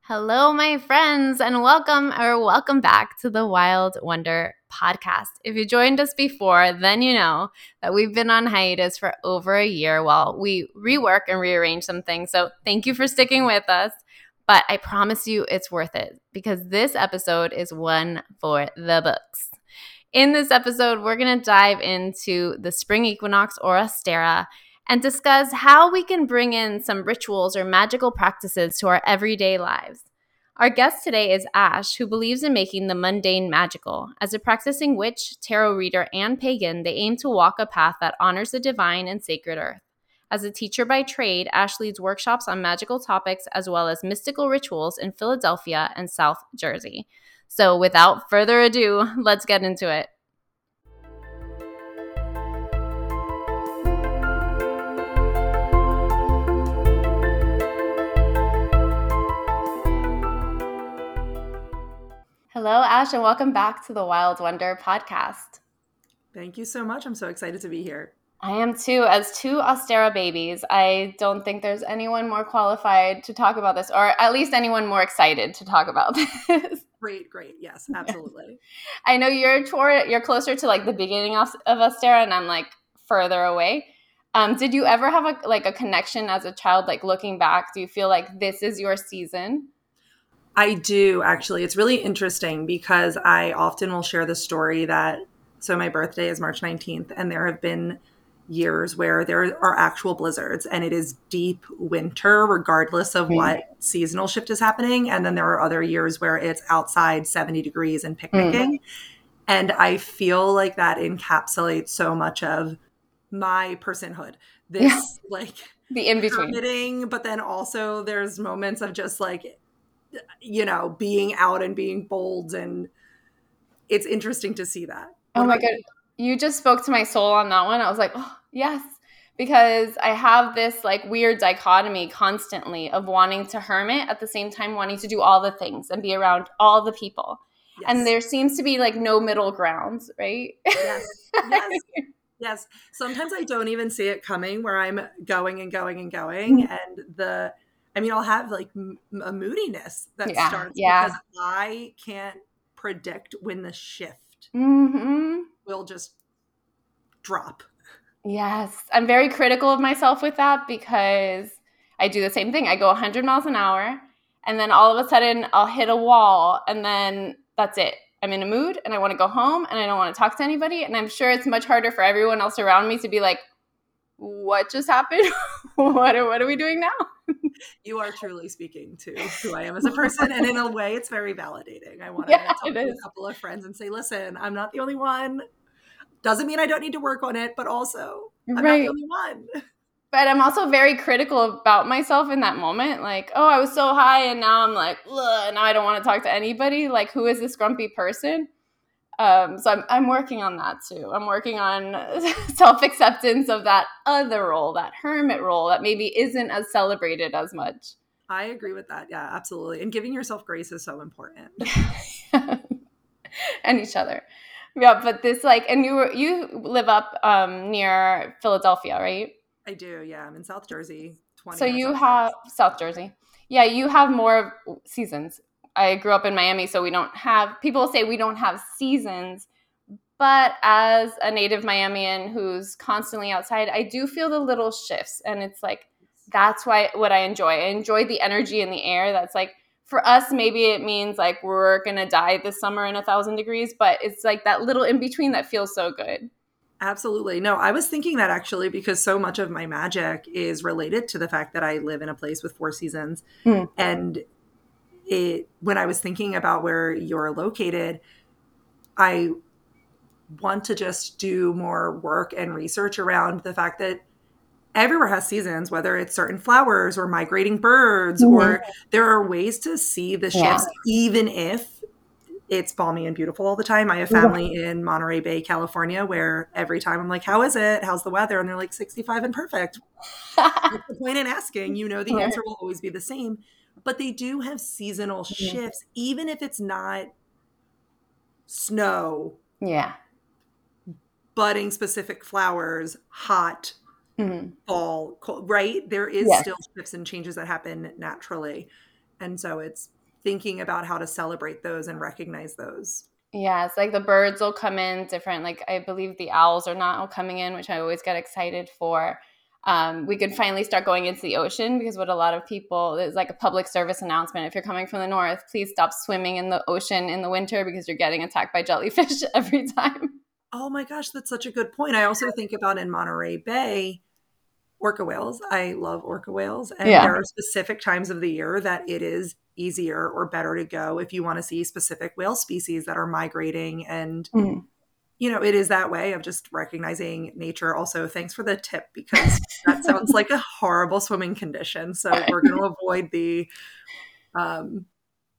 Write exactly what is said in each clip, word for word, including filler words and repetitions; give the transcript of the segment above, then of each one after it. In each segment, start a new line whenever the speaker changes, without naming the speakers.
Hello, my friends, and welcome or welcome back to the Wild Wonder podcast. If you joined us before, then you know that we've been on hiatus for over a year while we rework and rearrange some things. So thank you for sticking with us. But I promise you it's worth it because this episode is one for the books. In this episode, we're going to dive into the spring equinox or Ostara and discuss how we can bring in some rituals or magical practices to our everyday lives. Our guest today is Ash, who believes in making the mundane magical. As a practicing witch, tarot reader, and pagan, they aim to walk a path that honors the divine and sacred earth. As a teacher by trade, Ash leads workshops on magical topics as well as mystical rituals in Philadelphia and South Jersey. So without further ado, let's get into it. Hello, Ash, and welcome back to the Wild Wonder podcast.
Thank you so much. I'm so excited to be here.
I am too. As two Ostara babies, I don't think there's anyone more qualified to talk about this, or at least anyone more excited to talk about this.
Great, great. Yes, absolutely.
I know you're toward, you're closer to like the beginning of, of Ostara, and I'm like further away. Um, did you ever have a like a connection as a child, like looking back? Do you feel like this is your season?
I do, actually. It's really interesting because I often will share the story that, so my birthday is March nineteenth, and there have been years where there are actual blizzards and it is deep winter regardless of what seasonal shift is happening. And then there are other years where it's outside seventy degrees and picnicking. Mm. And I feel like that encapsulates so much of my personhood. This yeah. like
the in-between.
Permitting, but then also there's moments of just like, you know, being out and being bold, and it's interesting to see that.
What oh my God. You? you just spoke to my soul on that one. I was like, oh, yes, because I have this like weird dichotomy constantly of wanting to hermit at the same time wanting to do all the things and be around all the people. Yes. And there seems to be like no middle grounds, right?
Yes. Yes. Yes. Sometimes I don't even see it coming where I'm going and going and going. Mm-hmm. And the I mean, I'll have like m- a moodiness that yeah, starts yeah. because I can't predict when the shift
mm-hmm.
will just drop.
Yes. I'm very critical of myself with that because I do the same thing. I go one hundred miles an hour and then all of a sudden I'll hit a wall and then that's it. I'm in a mood and I want to go home and I don't want to talk to anybody. And I'm sure it's much harder for everyone else around me to be like, what just happened? what, are, what are we doing now?
You are truly speaking to who I am as a person. And in a way, it's very validating. I want to
yeah,
talk to a couple of friends and say, listen, I'm not the only one. Doesn't mean I don't need to work on it, but also I'm right. not the only one.
But I'm also very critical about myself in that moment. Like, oh, I was so high and now I'm like, ugh, now I don't want to talk to anybody. Like, who is this grumpy person? Um, so I'm I'm working on that too. I'm working on self-acceptance of that other role, that hermit role that maybe isn't as celebrated as much.
I agree with that. Yeah, absolutely. And giving yourself grace is so important.
And each other. Yeah, but this like, and you were, you live up um, near Philadelphia, right?
I do. Yeah, I'm in South Jersey.
So you have South Jersey. Yeah, you have more seasons. I grew up in Miami, so we don't have, people say we don't have seasons, but as a native Miamian who's constantly outside, I do feel the little shifts. And it's like, that's why what I enjoy. I enjoy the energy in the air. That's like, for us, maybe it means like we're going to die this summer in a thousand degrees, but it's like that little in between that feels so good.
Absolutely. No, I was thinking that actually because so much of my magic is related to the fact that I live in a place with four seasons. Mm. And it, when I was thinking about where you're located, I want to just do more work and research around the fact that everywhere has seasons, whether it's certain flowers or migrating birds, mm-hmm. or there are ways to see the shifts, yeah. even if it's balmy and beautiful all the time. I have family mm-hmm. in Monterey Bay, California, where every time I'm like, how is it? How's the weather? And they're like sixty-five and perfect. What's the point in asking? You know, the answer will always be the same. But they do have seasonal mm-hmm. shifts, even if it's not snow.
Yeah.
Budding specific flowers, hot, mm-hmm. fall, cold, right? There is
yes.
still shifts and changes that happen naturally. And so it's thinking about how to celebrate those and recognize those.
Yeah, it's like the birds will come in different. Like I believe the owls are not all coming in, which I always get excited for. Um, we could finally start going into the ocean, because what a lot of people, it's like a public service announcement. If you're coming from the north, please stop swimming in the ocean in the winter, because you're getting attacked by jellyfish every time.
Oh my gosh, that's such a good point. I also think about in Monterey Bay, orca whales. I love orca whales. And
Yeah.
there are specific times of the year that it is easier or better to go if you want to see specific whale species that are migrating. And, mm. you know, it is that way of just recognizing nature. Also, thanks for the tip, because that sounds like a horrible swimming condition. So we're going to avoid the, um,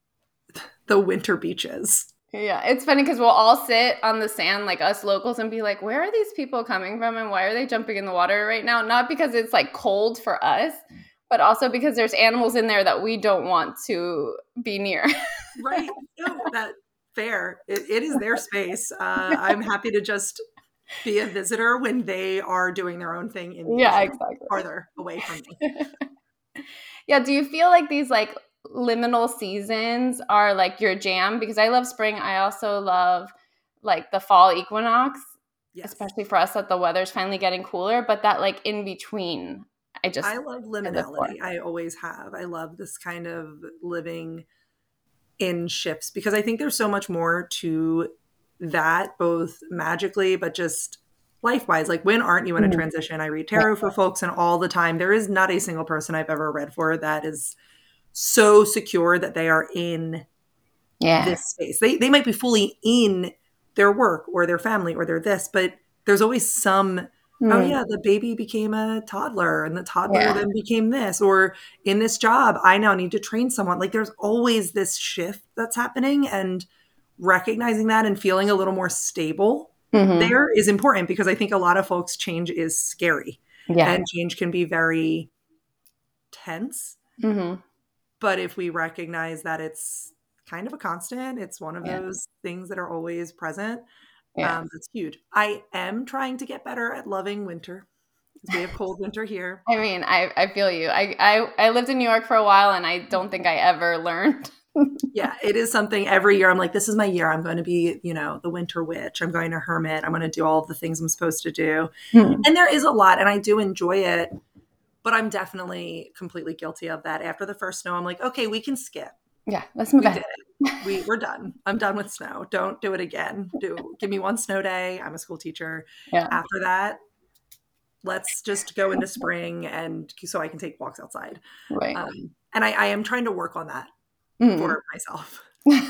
the winter beaches.
Yeah, it's funny because we'll all sit on the sand, like us locals, and be like, where are these people coming from and why are they jumping in the water right now? Not because it's like cold for us, but also because there's animals in there that we don't want to be near.
Right. No, that fair. It, it is their space. Uh, I'm happy to just be a visitor when they are doing their own thing in the
yeah,
ocean,
exactly.
farther away from me.
Yeah. Do you feel like these like liminal seasons are like your jam? Because I love spring. I also love like the fall equinox, yes. especially for us that the weather's finally getting cooler, but that like in between, I just,
I love liminality. I always have. I love this kind of living in shifts, because I think there's so much more to that, both magically, but just life-wise. Like, when aren't you in a transition? I read tarot for folks, and all the time, there is not a single person I've ever read for that is so secure that they are in yeah. this space. They they might be fully in their work or their family or their this, but there's always some, mm. oh yeah, the baby became a toddler and the toddler yeah. then became this, or in this job, I now need to train someone. Like, there's always this shift that's happening, and recognizing that and feeling a little more stable mm-hmm. there is important, because I think a lot of folks, change is scary yeah. and change can be very tense. Mm-hmm. But if we recognize that it's kind of a constant, it's one of yeah. those things that are always present, yeah. um, that's huge. I am trying to get better at loving winter, because we have cold winter here.
I mean, I, I feel you. I, I, I lived in New York for a while, and I don't think I ever learned.
Yeah, it is something every year. I'm like, this is my year. I'm going to be, you know, the winter witch. I'm going to hermit. I'm going to do all of the things I'm supposed to do. Hmm. And there is a lot, and I do enjoy it. But I'm definitely completely guilty of that. After the first snow, I'm like, okay, we can skip.
Yeah, let's move
we
on.
Did it. We, we're done. I'm done with snow. Don't do it again. Do give me one snow day. I'm a school teacher. Yeah. After that, let's just go into spring, and so I can take walks outside. Right. Um, and I, I am trying to work on that mm. for myself.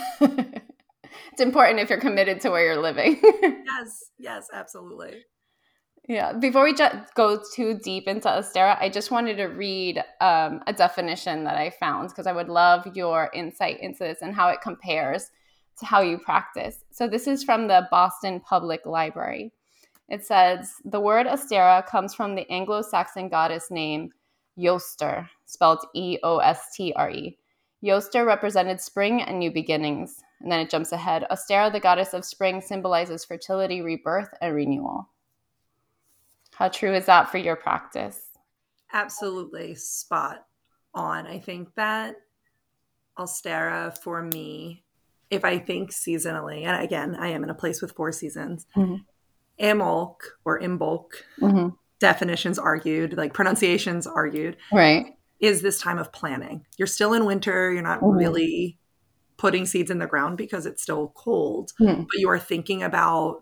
It's important if you're committed to where you're living.
Yes. Yes, absolutely.
Yeah. Before we just go too deep into Ostara, I just wanted to read um, a definition that I found, because I would love your insight into this and how it compares to how you practice. So this is from the Boston Public Library. It says, the word Ostara comes from the Anglo-Saxon goddess name Eostre, spelled E O S T R E. Eostre represented spring and new beginnings. And then it jumps ahead. Ostara, the goddess of spring, symbolizes fertility, rebirth, and renewal. How true is that for your practice?
Absolutely spot on. I think that Ostara for me, if I think seasonally, and again, I am in a place with four seasons, mm-hmm. Imbolc or Imbolc, mm-hmm. definitions argued, like pronunciations argued,
right,
is this time of planning. You're still in winter. You're not mm-hmm. really putting seeds in the ground because it's still cold, mm-hmm. but you are thinking about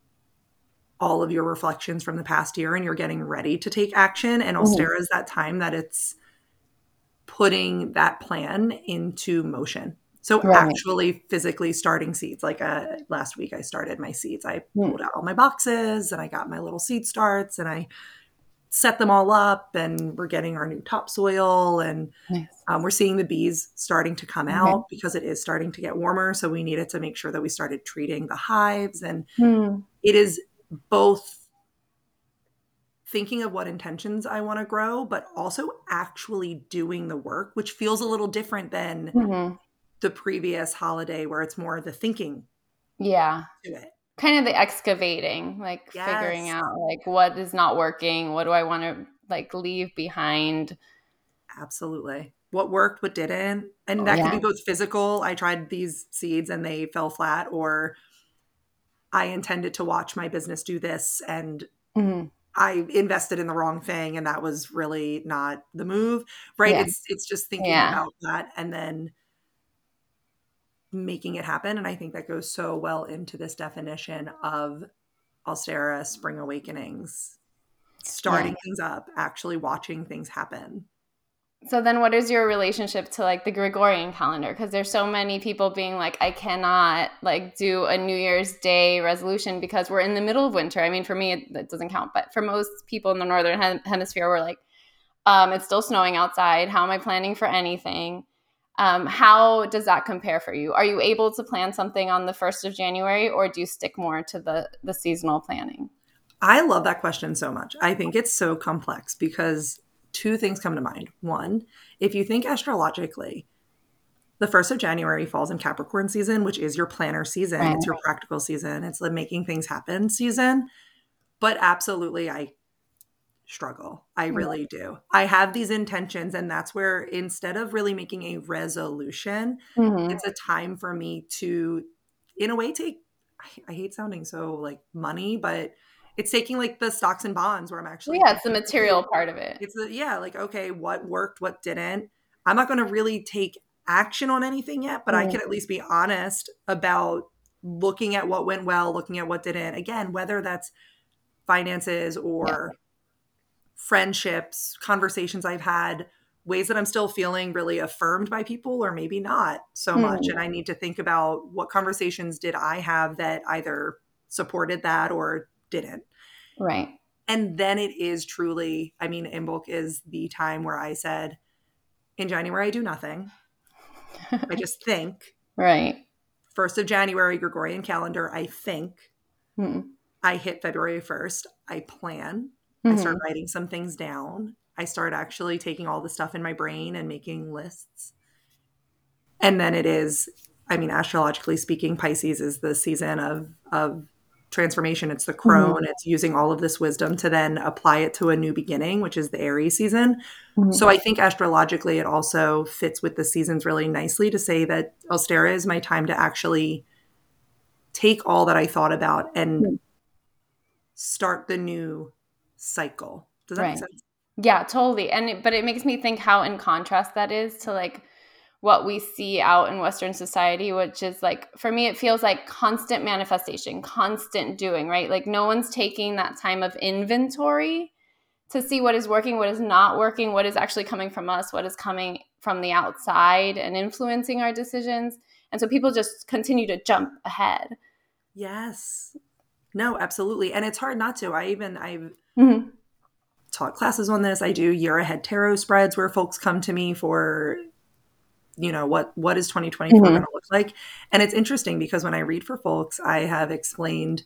all of your reflections from the past year, and you're getting ready to take action. And Ostara mm-hmm. is that time that it's putting that plan into motion. So right. actually physically starting seeds. Like uh, last week I started my seeds. I mm-hmm. pulled out all my boxes, and I got my little seed starts, and I set them all up, and we're getting our new topsoil, and nice. um, we're seeing the bees starting to come out okay. because it is starting to get warmer. So we needed to make sure that we started treating the hives, and mm. it is both thinking of what intentions I want to grow, but also actually doing the work, which feels a little different than mm-hmm. the previous holiday, where it's more the thinking.
Yeah.
To it.
Kind of the excavating, like yes. figuring out like what is not working. What do I want to like leave behind?
Absolutely. what worked, what didn't. And
Oh,
that
yeah.
could be both physical. I tried these seeds and they fell flat, or I intended to watch my business do this and
Mm-hmm.
I invested in the wrong thing and that was really not the move, right?
Yeah.
It's it's just thinking
Yeah.
about that and then making it happen. And I think that goes so well into this definition of Austera Spring Awakenings, starting
Yeah.
things up, actually watching things happen.
So then what is your relationship to like the Gregorian calendar? Because there's so many people being like, I cannot like do a New Year's Day resolution because we're in the middle of winter. I mean, for me, it, it doesn't count. But for most people in the Northern hem- hemisphere, we're like, um, it's still snowing outside. How am I planning for anything? Um, how does that compare for you? Are you able to plan something on the first of January, or do you stick more to the, the seasonal planning?
I love that question so much. I think it's so complex because two things come to mind. One, if you think astrologically, the first of January falls in Capricorn season, which is your planner season.
Right.
It's your practical season. It's the making things happen season. But absolutely, I struggle. I really do. I have these intentions, and that's where instead of really making a resolution,
Mm-hmm.
it's a time for me to, in a way, take, I, I hate sounding so like money, but it's taking like the stocks and bonds where I'm actually
Yeah, it's the
thinking, okay,
material part of it.
it's the, yeah, like, okay, what worked, what didn't. I'm not going to really take action on anything yet, but I can at least be honest about looking at what went well, looking at what didn't. Again, whether that's finances or
Yeah.
friendships, conversations I've had, ways that I'm still feeling really affirmed by people or maybe not so much.
Mm-hmm.
And I need to think about what conversations did I have that either supported that or didn't.
Right.
And then it is truly, I mean, Imbolc is the time where I said, in January, I do nothing. I just think.
Right.
first of January, Gregorian calendar, I think.
Mm-hmm.
I hit February first. I plan.
Mm-hmm.
I start writing some things down. I start actually taking all the stuff in my brain and making lists. And then it is, I mean, astrologically speaking, Pisces is the season of, of transformation. It's the crone. Mm-hmm. It's using all of this wisdom to then apply it to a new beginning, which is the Aries season. Mm-hmm. So I think astrologically, it also fits with the seasons really nicely to say that Austera is my time to actually take all that I thought about and mm-hmm. start the new cycle. Does that
right.
make sense?
Yeah, totally. And it, but it makes me think how in contrast that is to like what we see out in Western society, which is like, for me, it feels like constant manifestation, constant doing, right? Like no one's taking that time of inventory to see what is working, what is not working, what is actually coming from us, what is coming from the outside and influencing our decisions. And so people just continue to jump ahead.
Yes. No, absolutely. And it's hard not to. I even, I've
mm-hmm.
taught classes on this. I do year ahead tarot spreads where folks come to me for, you know, what, what is twenty twenty-four mm-hmm. going to look like? And it's interesting because when I read for folks, I have explained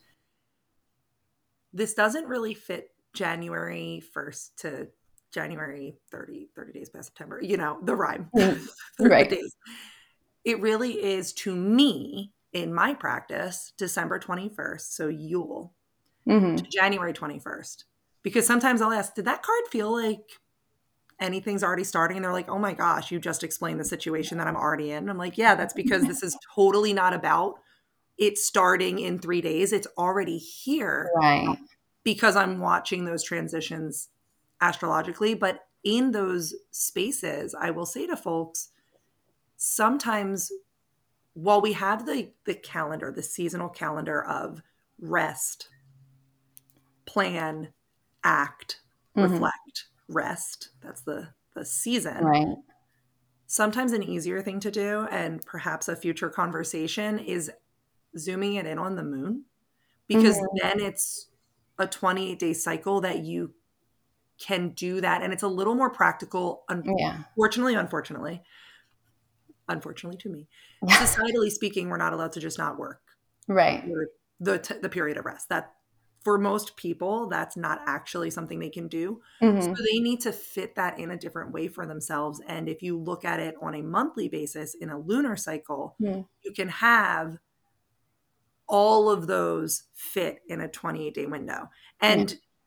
this doesn't really fit January first to January thirty, thirty days past September, you know, the rhyme.
Mm-hmm. Right.
The days. It really is to me in my practice, December twenty-first. So Yule mm-hmm. to January twenty-first. Because sometimes I'll ask, did that card feel like anything's already starting? And they're like, oh my gosh, you just explained the situation that I'm already in. I'm like, yeah, that's because this is totally not about it starting in three days. It's already here.
Right.
Because I'm watching those transitions astrologically. But in those spaces, I will say to folks, sometimes while we have the, the calendar, the seasonal calendar of rest, plan, act, mm-hmm. reflect, rest. That's the, the season.
Right.
Sometimes an easier thing to do, and perhaps a future conversation, is zooming it in on the moon. Because mm-hmm. then it's a twenty-eight day cycle that you can do that. And it's a little more practical. Unfortunately, yeah. unfortunately, unfortunately to me, societally speaking, we're not allowed to just not work.
Right.
The, t- the period of rest. That for most people, that's not actually something they can do. Mm-hmm. So they need to fit that in a different way for themselves. And if you look at it on a monthly basis in a lunar cycle, mm-hmm. you can have all of those fit in a twenty-eight day window. And mm-hmm.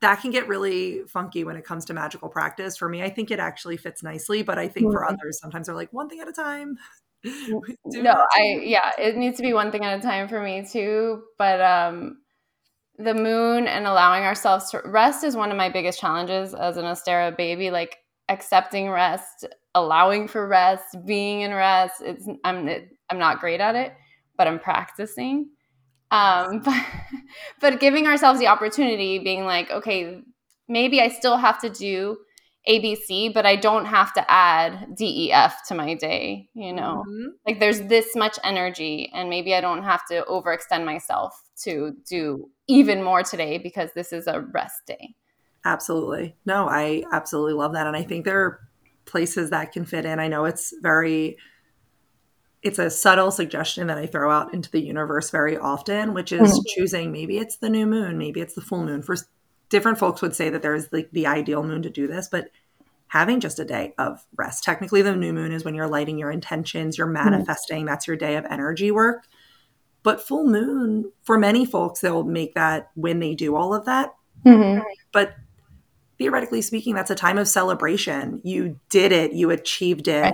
that can get really funky when it comes to magical practice. For me, I think it actually fits nicely, but I think for
Mhm.
others, sometimes they're like one thing at a time.
N-
Do
No,
not too
I yeah, it needs to be one thing at a time for me too. But um, the moon and allowing ourselves to rest is one of my biggest challenges as an Ostera baby. Like accepting rest, allowing for rest, being in rest. It's I'm it, I'm not great at it, but I'm practicing.
Yes.
Um, but, but giving ourselves the opportunity, being like, okay, maybe I still have to do A B C, but I don't have to add D E F to my day, you know?
Mhm.
Like there's this much energy, and maybe I don't have to overextend myself to do even more today because this is a rest day.
Absolutely. No, I absolutely love that. And I think there are places that can fit in. I know it's very, it's a subtle suggestion that I throw out into the universe very often, which is
Mhm.
choosing maybe it's the new moon, maybe it's the full moon. For s- different folks would say that there's like the ideal moon to do this, but having just a day of rest. Technically, the new moon is when you're lighting your intentions, you're
Mhm.
manifesting, that's your day of energy work. But full moon, for many folks, they'll make that when they do all of that.
Mhm.
But theoretically speaking, that's a time of celebration. You did it, you achieved
Right.
it.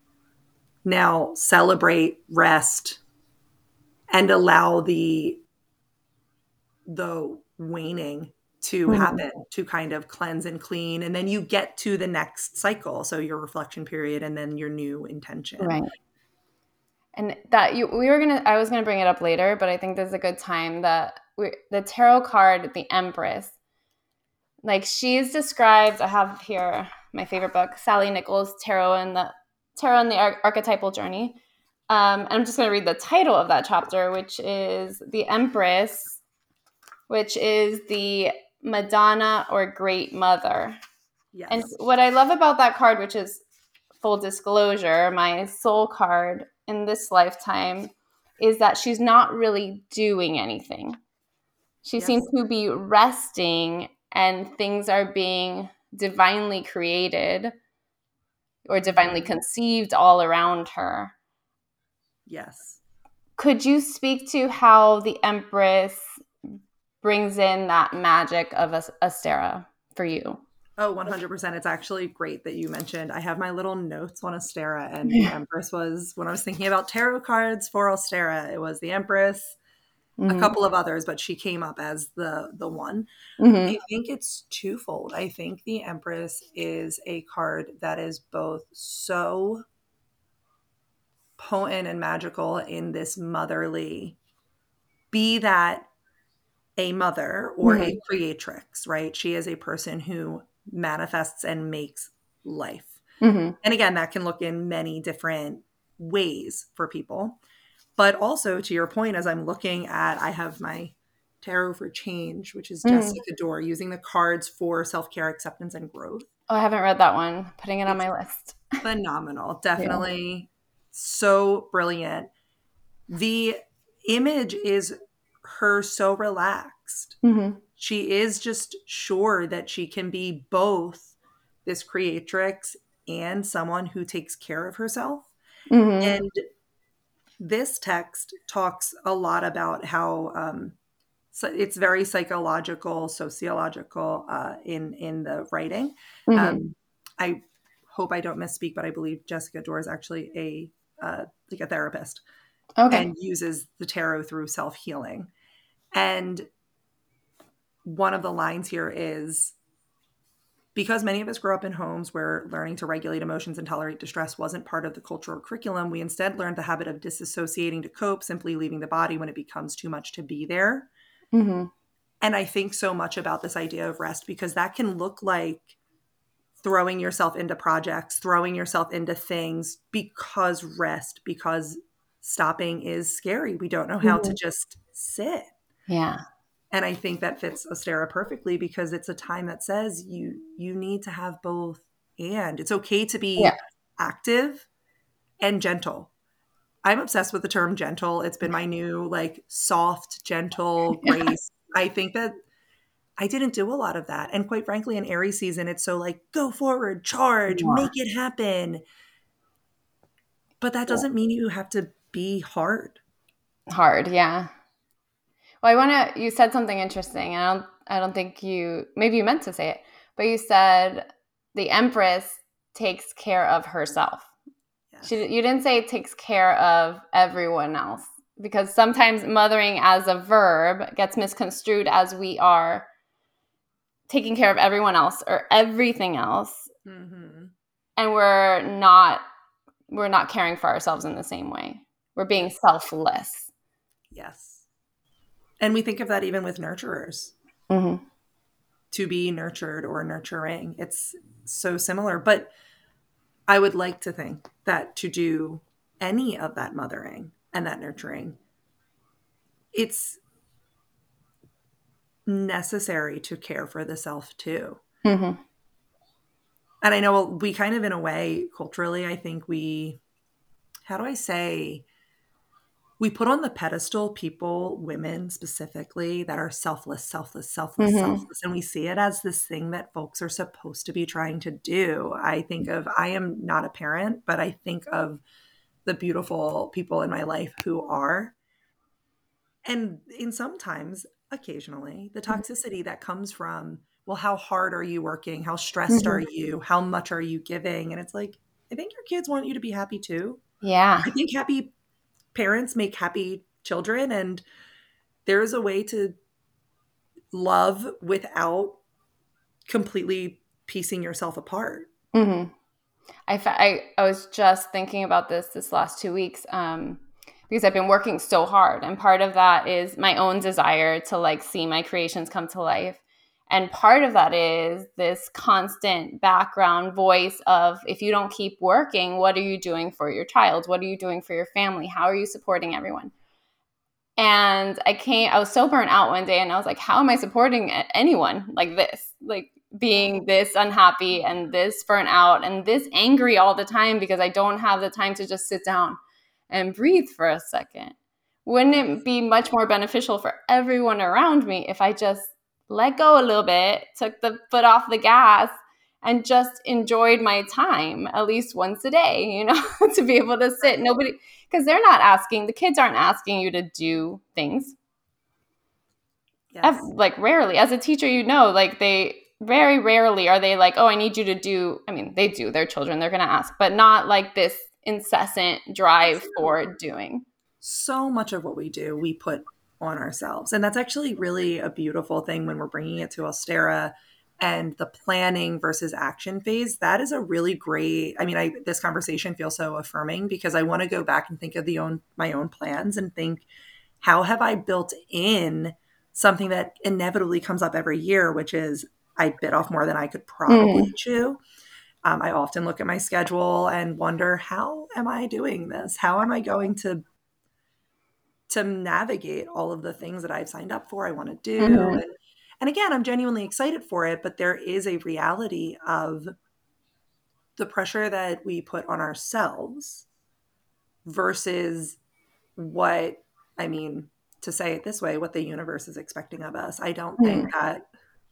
Now celebrate, rest, and allow the the waning to
Mhm.
happen, to kind of cleanse and clean, and then you get to the next cycle, so your reflection period and then your new intention.
Right. And that you, we were gonna, I was gonna bring it up later, but I think this is a good time that we, the tarot card, the Empress, like she's described. I have here my favorite book, Sally Nichols' Tarot and the Tarot and the Ar- Archetypal Journey. Um, and I'm just gonna read the title of that chapter, which is the Empress, which is the Madonna or Great Mother. And
Yes.
what I love about that card, which is full disclosure, my soul card in this lifetime, is that she's not really doing anything. She seems
Yes.
to be resting, and things are being divinely created or divinely
Mhm.
conceived all around her.
Yes.
Could you speak to how the Empress brings in that magic of Astera for you?
Oh, one hundred percent. It's actually great that you mentioned. I have my little notes on Astera, and the Empress was when I was thinking about tarot cards for Astera, it was the Empress, a
Mm-hmm.
couple of others, but she came up as the the one.
Mm-hmm.
I think it's twofold. I think the Empress is a card that is both so potent and magical in this motherly, be that a mother or a
Mm-hmm.
creatrix, right? She is a person who manifests and makes life.
Mm-hmm.
And again, that can look in many different ways for people. But also, to your point, as I'm looking at, I have my Tarot for Change, which is
Mm-hmm.
Jessica Dore, using the cards for self care, acceptance, and growth.
Oh, I haven't read that one. Putting it on
It's
my list.
phenomenal.
Yeah.
Definitely so brilliant. The image is her so relaxed.
Mm-hmm.
She is just sure that she can be both this creatrix and someone who takes care of herself.
Mm-hmm.
And this text talks a lot about how um, so it's very psychological, sociological uh, in in the writing.
Mm-hmm.
Um, I hope I don't misspeak, but I believe Jessica Dore is actually a uh, like a therapist
Okay.
and uses the tarot through self healing. And one of the lines here is because many of us grew up in homes where learning to regulate emotions and tolerate distress wasn't part of the cultural curriculum, we instead learned the habit of disassociating to cope, simply leaving the body when it becomes too much to be there.
Mm-hmm.
And I think so much about this idea of rest because that can look like throwing yourself into projects, throwing yourself into things because rest, because stopping is scary. We don't know how to
Mm-hmm.
just sit.
Yeah.
And I think that fits Ostera perfectly because it's a time that says you you need to have both and it's okay to
Yeah.
be active and gentle. I'm obsessed with the term gentle. It's been my new like soft, gentle
Yeah.
grace. I think that I didn't do a lot of that. And quite frankly, in Aries season, it's so like go forward, charge, make
Yeah.
it happen. But that doesn't mean you have to be hard.
Hard. Yeah. Well, I want to, you said something interesting. I don't, I don't think you, maybe you meant to say it, but you said the Empress takes care of herself. Yes. She, you didn't say it takes care of everyone else, because sometimes mothering as a verb gets misconstrued as we are taking care of everyone else or everything else. Mm-hmm. And we're not, we're not caring for ourselves in the same way. We're being selfless.
Yes. And we think of that even with nurturers. Mm-hmm. To be nurtured or nurturing. It's so similar. But I would like to think that to do any of that mothering and that nurturing, it's necessary to care for the self too. Mm-hmm. And I know we kind of, in a way, culturally, I think we, how do I say, we put on the pedestal people, women specifically, that are selfless, selfless, selfless, mm-hmm. selfless. And we see it as this thing that folks are supposed to be trying to do. I think of, I am not a parent, but I think of the beautiful people in my life who are. And in sometimes, occasionally, the toxicity that comes from, well, how hard are you working? How stressed mm-hmm. are you? How much are you giving? And it's like, I think your kids want you to be happy too.
Yeah.
I think happy parents make happy children, and there's a way to love without completely piecing yourself apart.
Mm-hmm. I, I, I was just thinking about this this last two weeks um, because I've been working so hard. And part of that is my own desire to like see my creations come to life. And part of that is this constant background voice of, if you don't keep working, what are you doing for your child? What are you doing for your family? How are you supporting everyone? And I came, I was so burnt out one day, and I was like, how am I supporting anyone like this? Like being this unhappy and this burnt out and this angry all the time because I don't have the time to just sit down and breathe for a second. Wouldn't it be much more beneficial for everyone around me if I just let go a little bit, took the foot off the gas, and just enjoyed my time at least once a day, you know, to be able to sit. Nobody, because they're not asking, the kids aren't asking you to do things. Yes. Like rarely. As a teacher, you know, like they very rarely are they like, oh, I need you to do, I mean, they do, they're children, they're going to ask, but not like this incessant drive for doing.
So much of what we do, we put on ourselves. And that's actually really a beautiful thing when we're bringing it to Ostera and the planning versus action phase. That is a really great, I mean, I, this conversation feels so affirming because I want to go back and think of the own, my own plans and think, how have I built in something that inevitably comes up every year, which is I bit off more than I could probably mm. chew. Um, I often look at my schedule and wonder, how am I doing this? How am I going to to navigate all of the things that I've signed up for, I want to do. Mm-hmm. And, and again, I'm genuinely excited for it, but there is a reality of the pressure that we put on ourselves versus what, I mean, to say it this way, what the universe is expecting of us. I don't mm-hmm. think that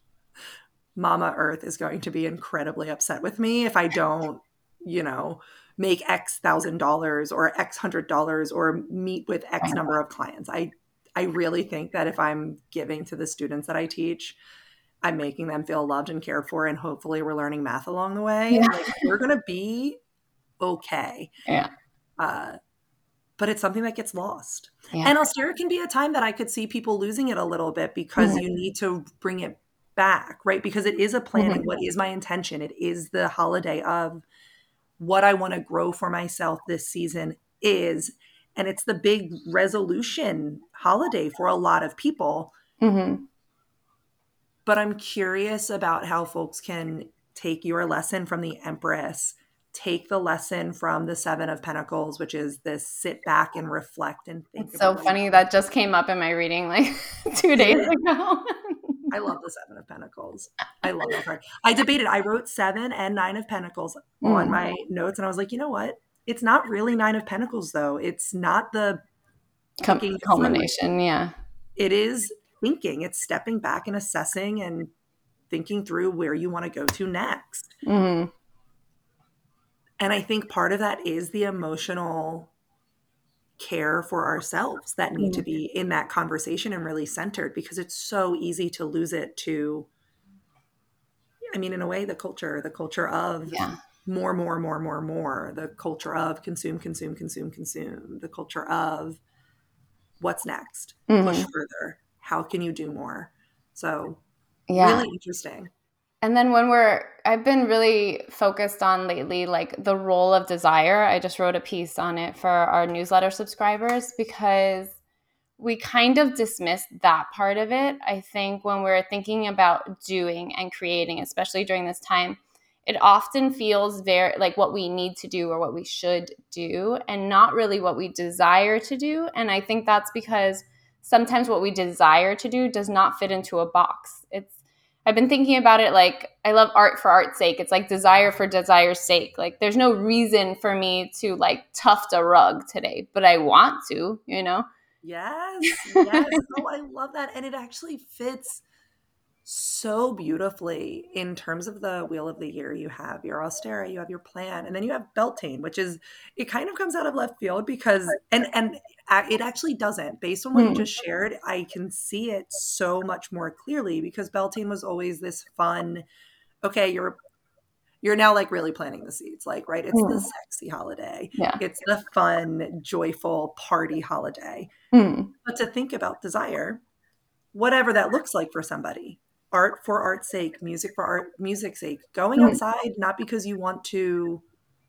Mama Earth is going to be incredibly upset with me if I don't, you know, make X thousand dollars or X hundred dollars or meet with X number of clients. I, I really think that if I'm giving to the students that I teach, I'm making them feel loved and cared for, and hopefully we're learning math along the way. Yeah. Like, we're going to be okay.
Yeah.
Uh, but it's something that gets lost. Yeah. And Ostera can be a time that I could see people losing it a little bit because mm-hmm. you need to bring it back, right? Because it is a planning. Mm-hmm. What is my intention? It is the holiday of what I want to grow for myself this season is, and it's the big resolution holiday for a lot of people. Mm-hmm. But I'm curious about how folks can take your lesson from the Empress, take the lesson from the Seven of Pentacles, which is this sit back and reflect and think.
It's so funny that just came up in my reading like two days ago.
I love the Seven of Pentacles. I love that card. I debated. I wrote Seven and Nine of Pentacles mm. on my notes, and I was like, you know what? It's not really Nine of Pentacles, though. It's not the
Com- culmination. Through. Yeah,
it is thinking. It's stepping back and assessing and thinking through where you want to go to next. Mm-hmm. And I think part of that is the emotional care for ourselves that need to be in that conversation and really centered, because it's so easy to lose it to, I mean, in a way, the culture, the culture of
Yeah.
more, more, more, more, more, the culture of consume, consume, consume, consume, the culture of what's next,
Mm-hmm.
push further. How can you do more? So
Yeah.
really interesting.
And then when we're, I've been really focused on lately, like the role of desire. I just wrote a piece on it for our newsletter subscribers, because we kind of dismissed that part of it. I think when we're thinking about doing and creating, especially during this time, it often feels very like what we need to do or what we should do, and not really what we desire to do. And I think that's because sometimes what we desire to do does not fit into a box. It's, I've been thinking about it like, I love art for art's sake. It's like desire for desire's sake. Like there's no reason for me to like tuft a rug today, but I want to, you know?
Yes. Yes. Oh, I love that. And it actually fits so beautifully in terms of the wheel of the year. You have your Austera, you have your plan, and then you have Beltane, which is, it kind of comes out of left field because, and, and it actually doesn't. Based on what you just shared, I can see it so much more clearly, because Beltane was always this fun, okay, you're you're now like really planting the seeds, like, right? It's mm. the sexy holiday.
Yeah.
It's the fun, joyful party holiday.
Mm.
But to think about desire, whatever that looks like for somebody, art for art's sake, music for art, music's sake, going mm. outside, not because you want to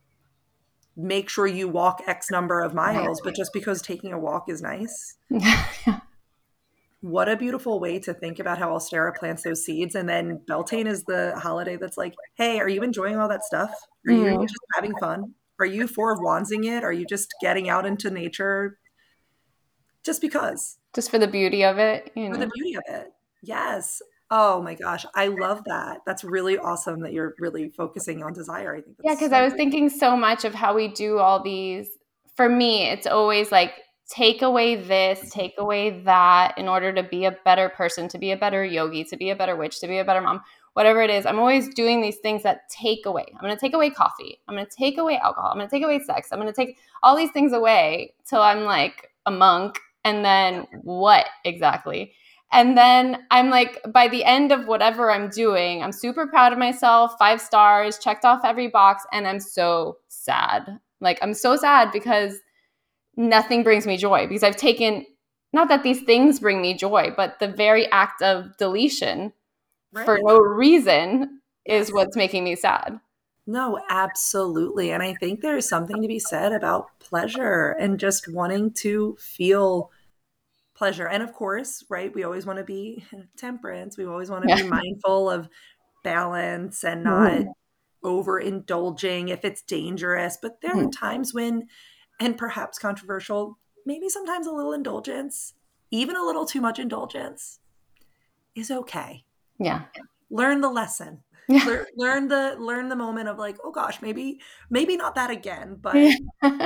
make sure you walk X number of miles, but just because taking a walk is nice.
Yeah.
What a beautiful way to think about how Austera plants those seeds. And then Beltane is the holiday that's like, hey, are you enjoying all that stuff? Are mm. you just having fun? Are you Four of Wandsing it? Are you just getting out into nature just because?
Just for the beauty of it? You know?
For the beauty of it. Yes. Oh my gosh. I love that. That's really awesome that you're really focusing on desire. I think that's
Yeah, because
so
I was
great.
thinking so much of how we do all these. For me, it's always like, take away this, take away that in order to be a better person, to be a better yogi, to be a better witch, to be a better mom, whatever it is. I'm always doing these things that take away. I'm going to take away coffee. I'm going to take away alcohol. I'm going to take away sex. I'm going to take all these things away till I'm like a monk. And then what exactly? And then I'm like, by the end of whatever I'm doing, I'm super proud of myself, five stars, checked off every box. And I'm so sad. Like, I'm so sad because nothing brings me joy, because I've taken, not that these things bring me joy, but the very act of deletion right. for no reason yes. is what's making me sad.
No, absolutely. And I think there is something to be said about pleasure and just wanting to feel pleasure. And of course, right, we always want to be temperance. We always want to yeah. be mindful of balance and not mm. overindulging if it's dangerous. But there mm. are times when, and perhaps controversial, maybe sometimes a little indulgence, even a little too much indulgence is okay.
Yeah.
Learn the lesson. Yeah. Learn, learn the learn the moment of like, oh gosh, maybe maybe not that again. But yeah.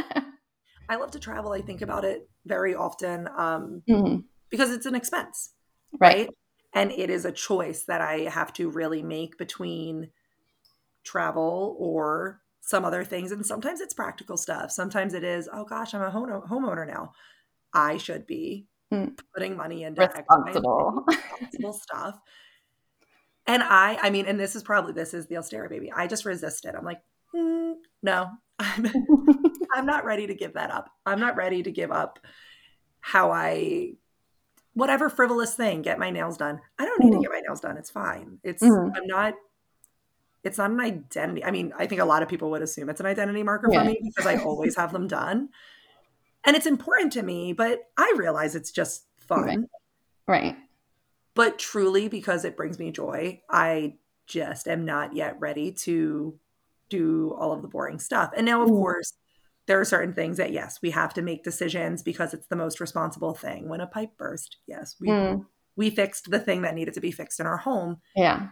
I love to travel. I think about it very often um, mm-hmm. because it's an expense, right. right? And it is a choice that I have to really make between travel or some other things. And sometimes it's practical stuff. Sometimes it is, oh gosh, I'm a home- homeowner now. I should be mm. putting money into
responsible.
responsible stuff. And I, I mean, and this is probably, this is the Austera baby. I just resisted. I'm like, mm, no, I'm, I'm not ready to give that up. I'm not ready to give up how I, whatever frivolous thing, get my nails done. I don't need mm. to get my nails done. It's fine. It's, mm. I'm not, it's not an identity. I mean, I think a lot of people would assume it's an identity marker yeah. for me because I always have them done. And it's important to me, but I realize it's just fun.
Right. right.
But truly, because it brings me joy, I just am not yet ready to do all of the boring stuff. And now, of mm. course, there are certain things that, yes, we have to make decisions because it's the most responsible thing. When a pipe burst, yes, we mm. we fixed the thing that needed to be fixed in our home.
Yeah.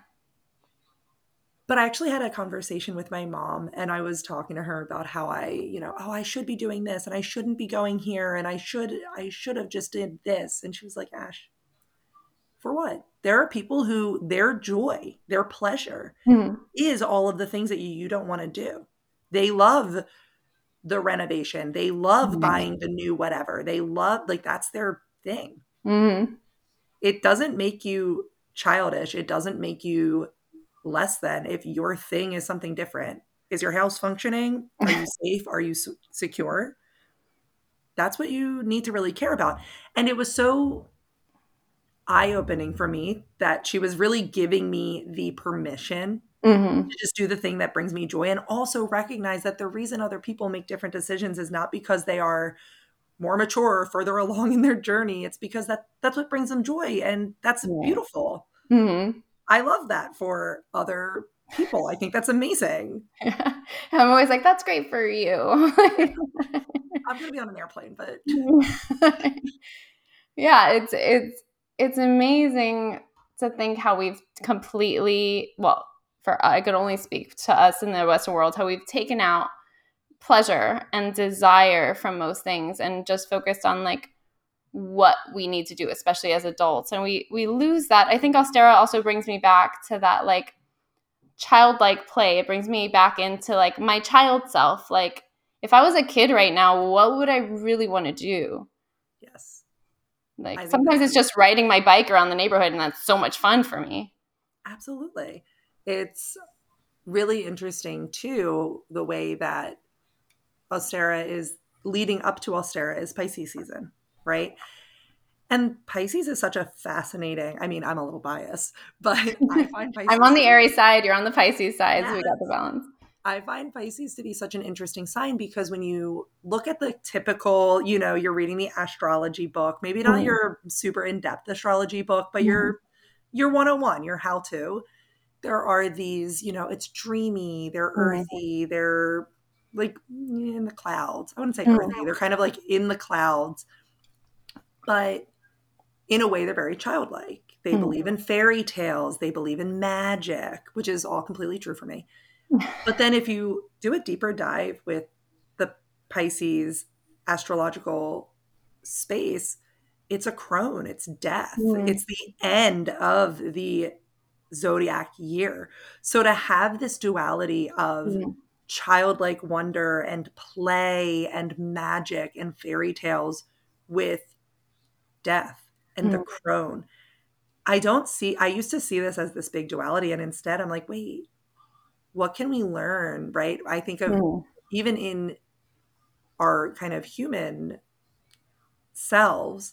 But I actually had a conversation with my mom, and I was talking to her about how I, you know, oh, I should be doing this and I shouldn't be going here. And I should, I should have just did this. And she was like, Ash, for what? There are people who their joy, their pleasure mm. is all of the things that you, you don't want to do. They love the renovation. They love
Mm-hmm.
buying the new whatever. They love, like, that's their thing.
Mm-hmm.
It doesn't make you childish. It doesn't make you less than if your thing is something different. Is your house functioning? Are you safe? Are you s- secure? That's what you need to really care about. And it was so eye-opening for me that she was really giving me the permission
Mm-hmm.
to just do the thing that brings me joy, and also recognize that the reason other people make different decisions is not because they are more mature or further along in their journey. It's because that that's what brings them joy, and that's
Yeah.
beautiful.
Mm-hmm.
I love that for other people. I think that's amazing.
I'm always like, that's great for you.
I'm going to be on an airplane, but
yeah, it's it's it's amazing to think how we've completely, well, for I could only speak to us in the Western world, how we've taken out pleasure and desire from most things and just focused on like what we need to do, especially as adults. And we we lose that. I think Austera also brings me back to that like childlike play. It brings me back into like my child self. Like if I was a kid right now, what would I really want to do?
yes.
Like
I think
sometimes
that's
it's just riding my bike around the neighborhood, and that's so much fun for me.
absolutely. It's really interesting too, the way that Austera is leading up to Austera is Pisces season, right? And Pisces is such a fascinating, I mean, I'm a little biased, but I find Pisces
I'm on the
to be-
Aries side, you're on the Pisces side, so we
Yes.
got the balance.
I find Pisces to be such an interesting sign because when you look at the typical, you know, you're reading the astrology book, maybe not
Mhm.
your super in-depth astrology book, but
Mhm.
your your one oh one, your how-to. There are these, you know, it's dreamy, they're
Mhm.
earthy, they're like in the clouds. I wouldn't say
Mhm.
earthy, they're kind of like in the clouds, but in a way they're very childlike. They
Mhm.
believe in fairy tales, they believe in magic, which is all completely true for me. But then if you do a deeper dive with the Pisces astrological space, it's a crone, it's death,
Mhm.
it's the end of the zodiac year. So to have this duality of
Mhm.
childlike wonder and play and magic and fairy tales with death and the
Mhm.
crone, I don't see, I used to see this as this big duality. And instead I'm like, wait, what can we learn, right? I think of
Mhm.
even in our kind of human selves,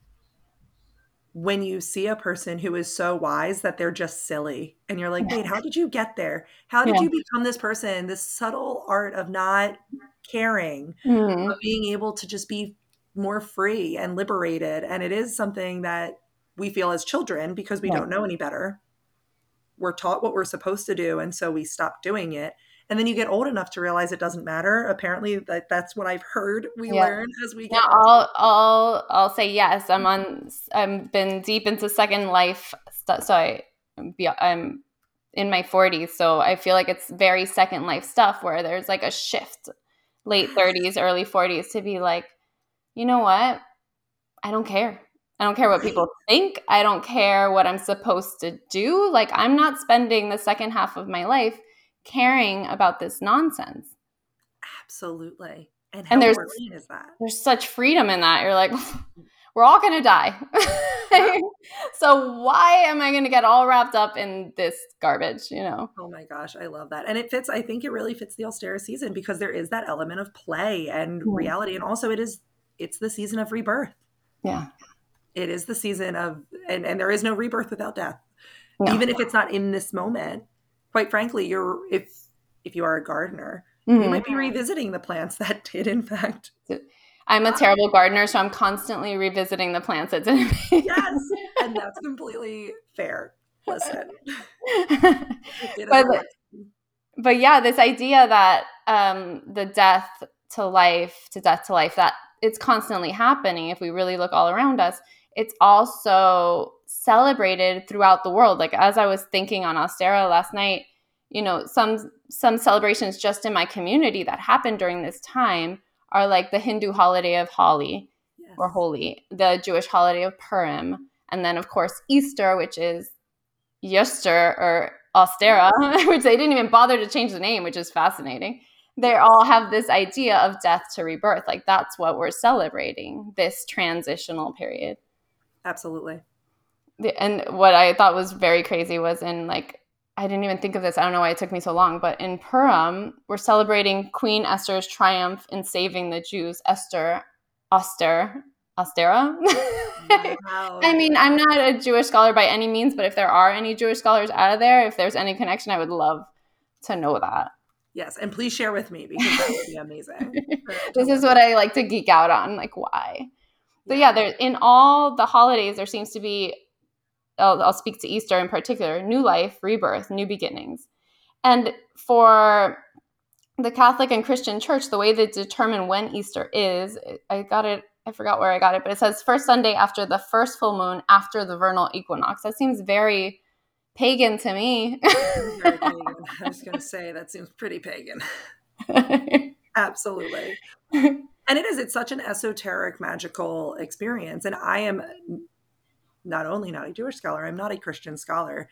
when you see a person who is so wise that they're just silly and you're like, wait, how did you get there? How did
Yeah.
you become this person? This subtle art of not caring,
Mhm.
of being able to just be more free and liberated. And it is something that we feel as children because we
Right.
don't know any better. We're taught what we're supposed to do, and so we stop doing it. And then you get old enough to realize it doesn't matter. Apparently, that, that's what I've heard we
Yeah.
learn as we
Now
get older.
I'll I'll I'll say yes. I'm on. I've been deep into Second Life stuff. So I, I'm in my forties. So I feel like it's very Second Life stuff where there's like a shift, late thirties, early forties, to be like, you know what? I don't care. I don't care what people think. I don't care what I'm supposed to do. Like I'm not spending the second half of my life caring about this nonsense.
Absolutely. And
And
how
there's
brilliant is that?
there's such freedom in that. You're like, we're all going to die.
Yeah.
So why am I going to get all wrapped up in this garbage, you know?
Oh my gosh, I love that. And it fits, I think it really fits the Austera season because there is that element of play and
Mhm.
reality. And also it is, it's the season of rebirth.
Yeah.
It is the season of, and, and there is no rebirth without death.
No.
Even if it's not in this moment, quite frankly, you're, if, if you are a gardener,
Mhm.
you might be revisiting the plants that did in fact.
I'm a terrible gardener, so I'm constantly revisiting the plants that didn't make
Yes. And that's completely fair. Listen. It is
but,
a lesson.
but yeah, this idea that um, the death to life, to death to life, that it's constantly happening. If we really look all around us, it's also celebrated throughout the world. Like as I was thinking on Austera last night, you know, some some celebrations just in my community that happen during this time are like the Hindu holiday of Holi, yes, or Holi, the Jewish holiday of Purim, and then of course Easter, which is Yester or Austera, which they didn't even bother to change the name, which is fascinating. they all have this idea of death to rebirth. Like that's what we're celebrating, this transitional period.
Absolutely.
And what I thought was very crazy was in like, I didn't even think of this. I don't know why it took me so long, but in Purim, we're celebrating Queen Esther's triumph in saving the Jews. Esther, Auster, Austera. Wow. I mean, I'm not a Jewish scholar by any means, but if there are any Jewish scholars out of there, if there's any connection, I would love to know that.
Yes, and please share with me because that would be amazing.
This is what I like to geek out on, like why. But yeah, there in all the holidays, there seems to be, I'll, I'll speak to Easter in particular, new life, rebirth, new beginnings. And for the Catholic and Christian Church, the way they determine when Easter is, I got it, I forgot where I got it, but it says first Sunday after the first full moon after the vernal equinox. That seems very pagan to me.
Very pagan. I was going to say that seems pretty pagan. Absolutely. And it is, it's such an esoteric, magical experience. And I am not only not a Jewish scholar, I'm not a Christian scholar,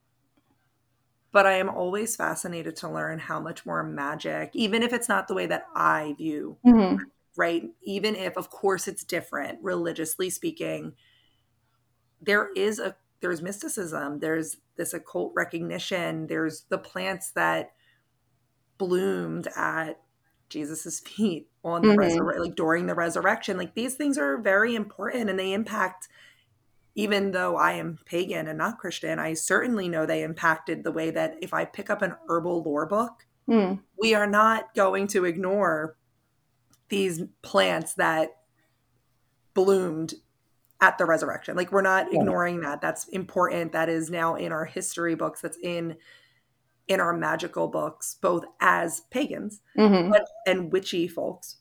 but I am always fascinated to learn how much more magic, even if it's not the way that I view, mm-hmm. right? Even if, of course, it's different, religiously speaking, there is a, there's mysticism, there's this occult recognition, there's the plants that bloomed at Jesus's feet on the mm-hmm. resurrection, like during the resurrection. Like these things are very important and they impact, even though I am pagan and not Christian, I certainly know they impacted the way that if I pick up an herbal lore book, mm. we are not going to ignore these plants that bloomed at the resurrection. Like we're not yeah. ignoring that. That's important. That is now in our history books. That's in in our magical books, both as pagans mm-hmm. but, and witchy folks.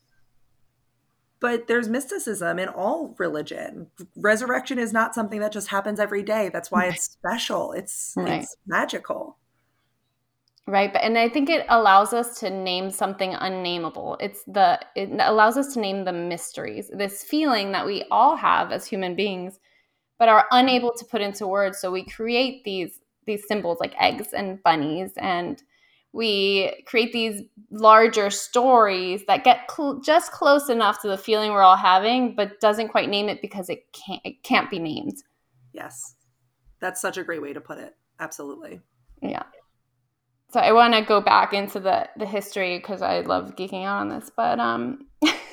But there's mysticism in all religion. Resurrection is not something that just happens every day. That's why it's special. It's right. it's magical.
Right. But and I think it allows us to name something unnameable. It's the it allows us to name the mysteries. This feeling that we all have as human beings, but are unable to put into words. So we create these these symbols like eggs and bunnies, and we create these larger stories that get cl- just close enough to the feeling we're all having, but doesn't quite name it because it can't it can't be named.
Yes. That's such a great way to put it. Absolutely.
Yeah. So I want to go back into the, the history because I love geeking out on this. But um,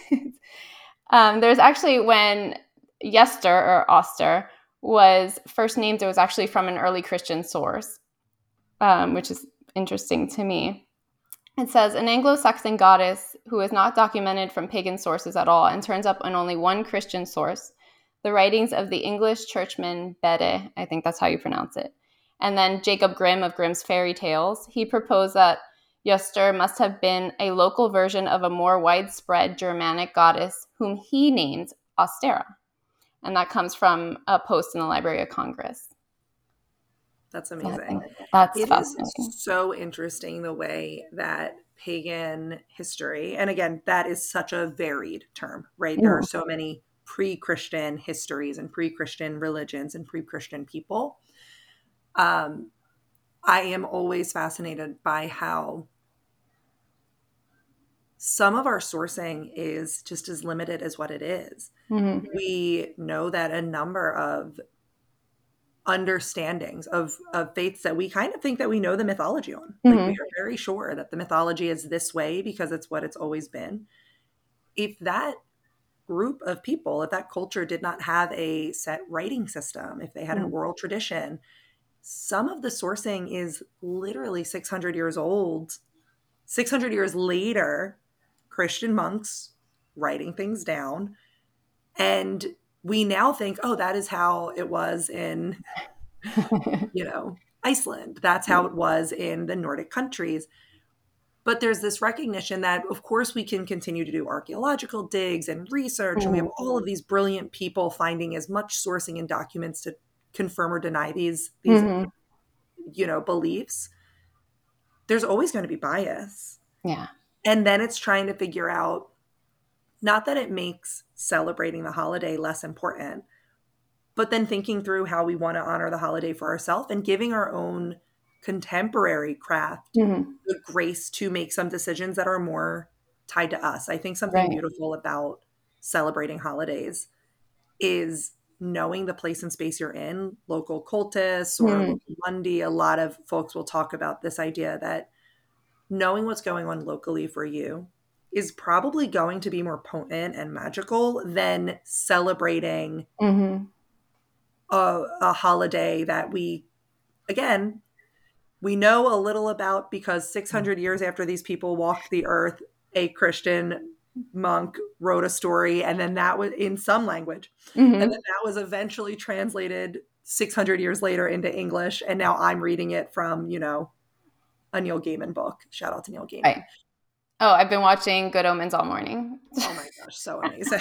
um, there's actually when Yester or Oster was first named, it was actually from an early Christian source, um, which is interesting to me. It says, an Anglo-Saxon goddess who is not documented from pagan sources at all and turns up in only one Christian source, the writings of the English churchman Bede, I think that's how you pronounce it, and then Jacob Grimm of Grimm's Fairy Tales. He proposed that Yster must have been a local version of a more widespread Germanic goddess whom he named Ostera. And that comes from a post in the Library of Congress.
That's amazing.
That's
it
fascinating.
Is so interesting the way that pagan history, and again, that is such a varied term, right? Yeah. There are so many pre-Christian histories and pre-Christian religions and pre-Christian people. Um, I am always fascinated by how some of our sourcing is just as limited as what it is. Mm-hmm. We know that a number of understandings of, of faiths that we kind of think that we know the mythology on. Mm-hmm. Like we are very sure that the mythology is this way because it's what it's always been. If that group of people, if that culture did not have a set writing system, if they had mm-hmm. an oral tradition, some of the sourcing is literally six hundred years old. six hundred years later, Christian monks writing things down. And we now think, oh, that is how it was in, you know, Iceland. That's how it was in the Nordic countries. But there's this recognition that, of course, we can continue to do archaeological digs and research. Mm-hmm. And we have all of these brilliant people finding as much sourcing and documents to confirm or deny these, these mm-hmm. you know, beliefs. There's always going to be bias.
Yeah.
And then it's trying to figure out, not that it makes celebrating the holiday less important, but then thinking through how we want to honor the holiday for ourselves and giving our own contemporary craft
Mm-hmm.
the grace to make some decisions that are more tied to us. I think something
Right.
beautiful about celebrating holidays is knowing the place and space you're in, local cultists or
Mm-hmm.
local Mundi. A lot of folks will talk about this idea that knowing what's going on locally for you is probably going to be more potent and magical than celebrating
Mm-hmm.
a, a holiday that we, again, we know a little about because six hundred years after these people walked the earth, a Christian monk wrote a story, and then that was in some language.
Mm-hmm.
And then that was eventually translated six hundred years later into English. And now I'm reading it from, you know, a Neil Gaiman book. Shout out to Neil Gaiman.
Right. Oh, I've been watching Good Omens all morning.
Oh my gosh, so amazing.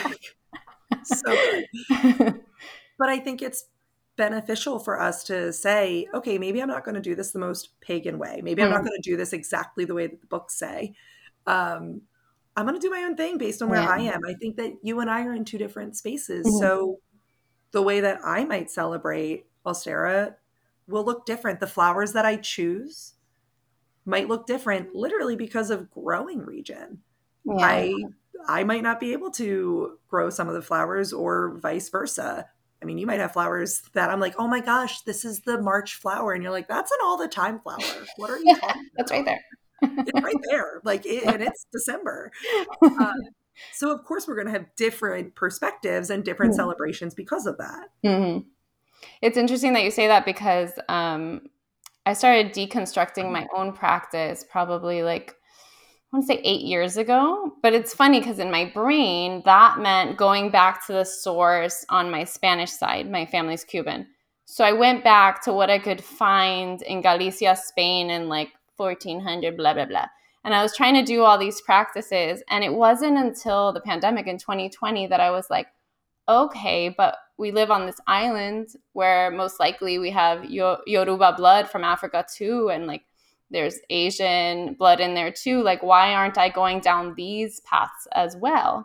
So good. But I think it's beneficial for us to say, okay, maybe I'm not going to do this the most pagan way. Maybe I'm not going to do this exactly the way that the books say. Um, I'm going to do my own thing based on where
Yeah.
I am. I think that you and I are in two different spaces.
Mm-hmm.
So the way that I might celebrate Ostara will look different. The flowers that I choose might look different literally because of growing region.
Yeah.
I I might not be able to grow some of the flowers or vice versa. I mean, you might have flowers that I'm like, oh my gosh, this is the March flower. And you're like, that's an all the time flower. What are you talking about?
That's right there.
It's right there. Like, it, and it's December. Uh, so of course we're going to have different perspectives and different mm-hmm. celebrations because of that.
Mm-hmm. It's interesting that you say that because um, I started deconstructing my own practice probably like, I want to say eight years ago, but it's funny because in my brain, that meant going back to the source on my Spanish side. My family's Cuban. So I went back to what I could find in Galicia, Spain in like fourteen hundred, blah, blah, blah. And I was trying to do all these practices. And it wasn't until the pandemic in twenty twenty that I was like, okay, but we live on this island where most likely we have Yoruba blood from Africa too. And like, there's Asian blood in there too. Like, why aren't I going down these paths as well?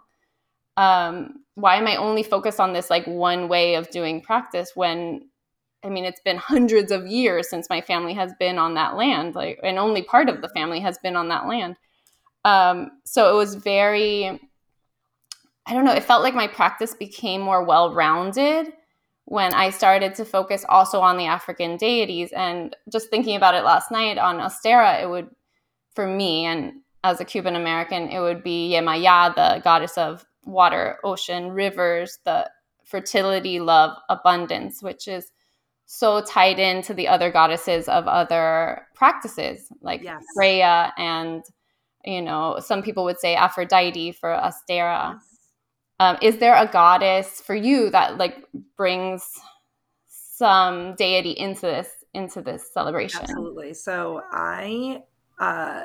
Um, why am I only focused on this like one way of doing practice when, I mean, it's been hundreds of years since my family has been on that land, like, and only part of the family has been on that land. Um, so it was very, I don't know, it felt like my practice became more well-rounded when I started to focus also on the African deities. And just thinking about it last night on Ostara, it would, for me, and as a Cuban American, it would be Yemaya, the goddess of water, ocean, rivers, the fertility, love, abundance, which is so tied into the other goddesses of other practices, like yes. Freya and, you know, some people would say Aphrodite for Ostara. Yes. Um, is there a goddess for you that like brings some deity into this into this celebration?
Absolutely. So I uh,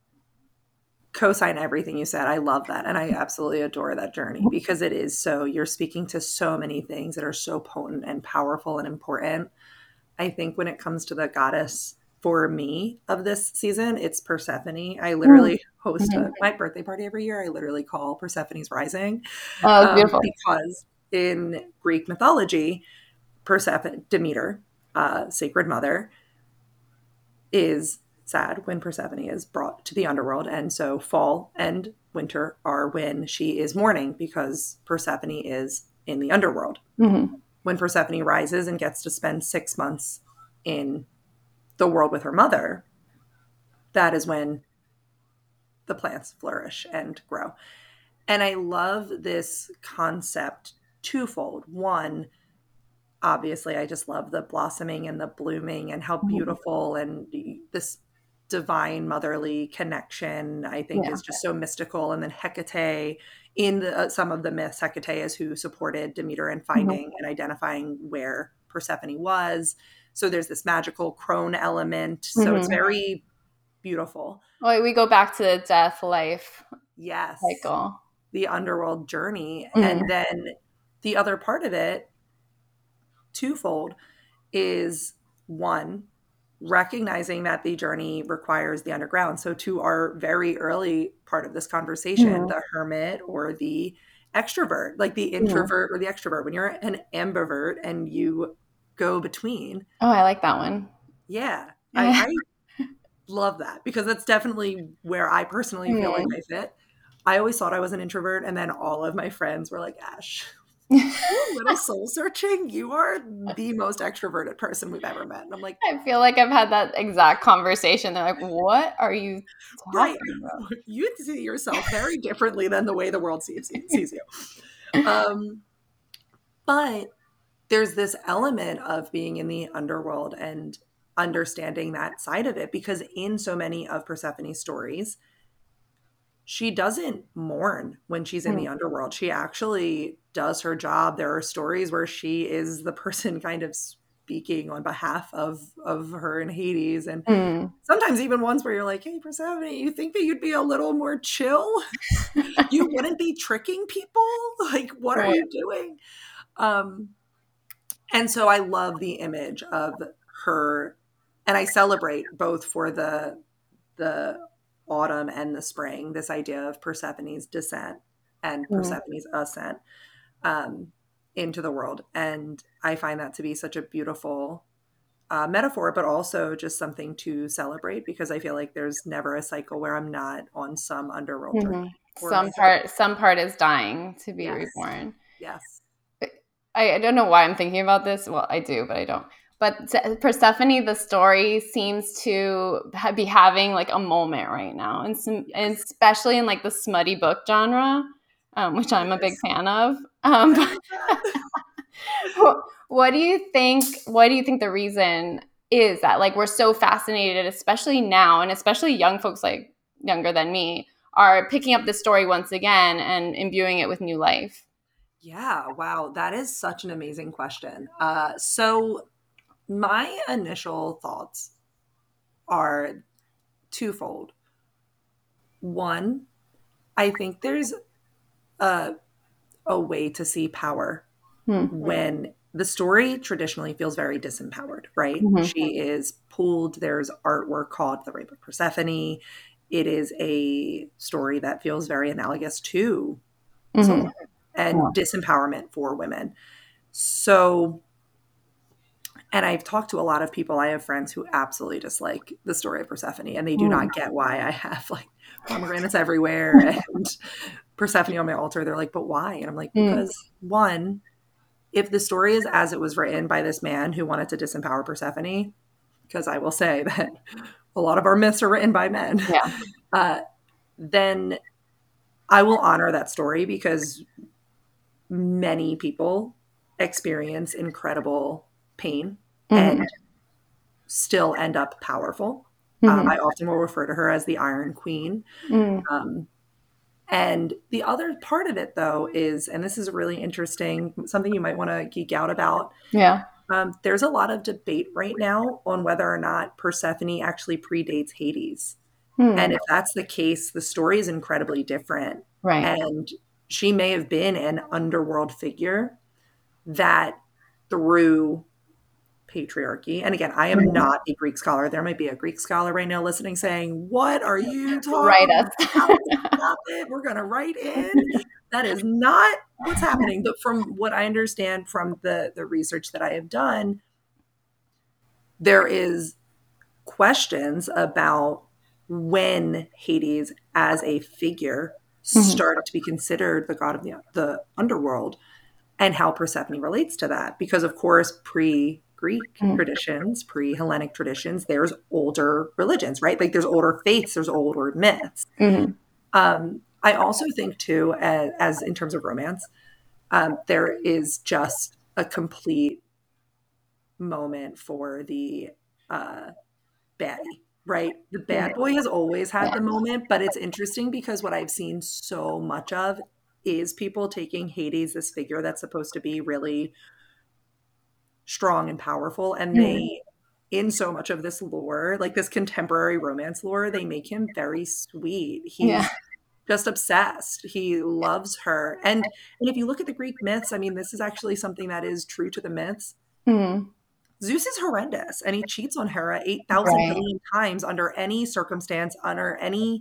co-sign everything you said. I love that, and I absolutely adore that journey because it is so. You're speaking to so many things that are so potent and powerful and important. I think when it comes to the goddess for me of this season, it's Persephone. I literally host mm-hmm. a, my birthday party every year. I literally call Persephone's Rising.
Oh, um, beautiful.
Because in Greek mythology, Persephone, Demeter, uh, sacred mother, is sad when Persephone is brought to the underworld. And so fall and winter are when she is mourning because Persephone is in the underworld.
Mm-hmm.
When Persephone rises and gets to spend six months in the world with her mother, that is when the plants flourish and grow. And I love this concept twofold. One, obviously, I just love the blossoming and the blooming and how beautiful and this divine motherly connection, I think, yeah. is just so mystical. And then Hecate, in the, uh, some of the myths, Hecate is who supported Demeter in finding mm-hmm. and identifying where Persephone was. So there's this magical crone element. So mm-hmm. it's very beautiful.
Well, we go back to the death life
yes.
cycle.
The underworld journey.
Mm-hmm.
And then the other part of it, twofold, is one, recognizing that the journey requires the underground. So to our very early part of this conversation, mm-hmm. the hermit or the extrovert, like the introvert mm-hmm. or the extrovert, when you're an ambivert and you go between.
Oh, I like that one.
Yeah. I, I love that, because that's definitely where I personally feel like I fit. I always thought I was an introvert, and then all of my friends were like, Ash, you're a little soul searching. You are the most extroverted person we've ever met. And I'm like,
I feel like I've had that exact conversation. They're like, what are you talking
right.
about?
You see yourself very differently than the way the world sees, sees you. Um, but there's this element of being in the underworld and understanding that side of it, because in so many of Persephone's stories, she doesn't mourn when she's in mm. the underworld. She actually does her job. There are stories where she is the person kind of speaking on behalf of, of her in Hades. And mm. sometimes even ones where you're like, hey, Persephone, you think that you'd be a little more chill? You wouldn't be tricking people? Like, what right. are you doing? Um, and so I love the image of her, and I celebrate both for the the autumn and the spring, this idea of Persephone's descent and mm. Persephone's ascent um, into the world. And I find that to be such a beautiful uh, metaphor, but also just something to celebrate, because I feel like there's never a cycle where I'm not on some underworld mm-hmm. journey.
Some part, some part is dying to be
yes.
reborn.
Yes.
I, I don't know why I'm thinking about this. Well, I do, but I don't. But Persephone, the story seems to be having like a moment right now, and, some, and especially in like the smutty book genre, um, which I'm a big fan of. Um, what, what do you think? What do you think the reason is that like we're so fascinated, especially now, and especially young folks like younger than me are picking up this story once again and imbuing it with new life?
Yeah, wow, that is such an amazing question. Uh, so. My initial thoughts are twofold. One, I think there's a, a way to see power hmm. when the story traditionally feels very disempowered, right? Mm-hmm. She is pulled. There's artwork called The Rape of Persephone. It is a story that feels very analogous to mm-hmm. Solomon and yeah. disempowerment for women. So... And I've talked to a lot of people. I have friends who absolutely dislike the story of Persephone, and they do mm. not get why I have like pomegranates everywhere and Persephone on my altar. They're like, but why? And I'm like, because mm. one, if the story is as it was written by this man who wanted to disempower Persephone, because I will say that a lot of our myths are written by men, yeah. uh, then I will honor that story, because many people experience incredible pain mm-hmm. and still end up powerful. Mm-hmm. Um, I often will refer to her as the Iron Queen. Mm. Um, and the other part of it, though, is, and this is really interesting, something you might want to geek out about.
Yeah.
Um, there's a lot of debate right now on whether or not Persephone actually predates Hades. Mm. And if that's the case, the story is incredibly different.
Right.
And she may have been an underworld figure that through patriarchy. And again, I am not a Greek scholar. There might be a Greek scholar right now listening saying, what are you talking
write us.
about? Stop it. We're going to write in. That is not what's happening. But from what I understand from the, the research that I have done, there is questions about when Hades as a figure mm-hmm. started to be considered the god of the, the underworld, and how Persephone relates to that. Because of course, pre Greek mm. traditions, pre-Hellenic traditions, there's older religions, right? Like there's older faiths, there's older myths. Mm-hmm. Um, I also think too, as, as in terms of romance, um, there is just a complete moment for the uh, baddie, right? The bad boy has always had the moment, but it's interesting because what I've seen so much of is people taking Hades, this figure that's supposed to be really strong and powerful, and they, in so much of this lore, like this contemporary romance lore, they make him very sweet. He's yeah. just obsessed. He loves her. And, and if you look at the Greek myths, I mean, this is actually something that is true to the myths. Mm-hmm. Zeus is horrendous, and he cheats on Hera eight thousand right. billion times under any circumstance, under any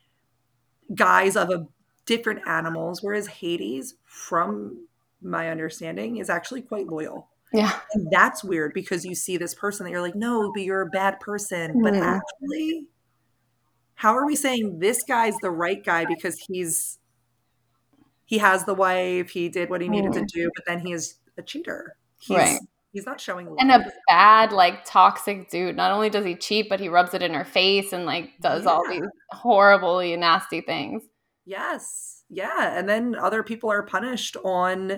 guise of a different animals, whereas Hades, from my understanding, is actually quite loyal.
Yeah.
And that's weird, because you see this person that you're like, no, but you're a bad person. Mm. But actually, how are we saying this guy's the right guy because he's he has the wife, he did what he needed to
Mm.
do, but then he is a cheater.
Right.
He's he's not showing
And
love.
a bad, like, toxic dude. Not only does he cheat, but he rubs it in her face and, like, does
Yeah.
all these horribly nasty things.
Yes. Yeah. And then other people are punished on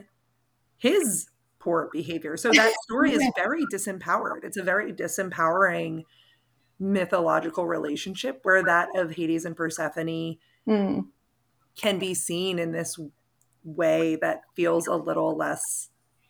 his poor behavior. So that story is very disempowered. It's a very disempowering mythological relationship where that of Hades and Persephone
Mm.
can be seen in this way that feels a little less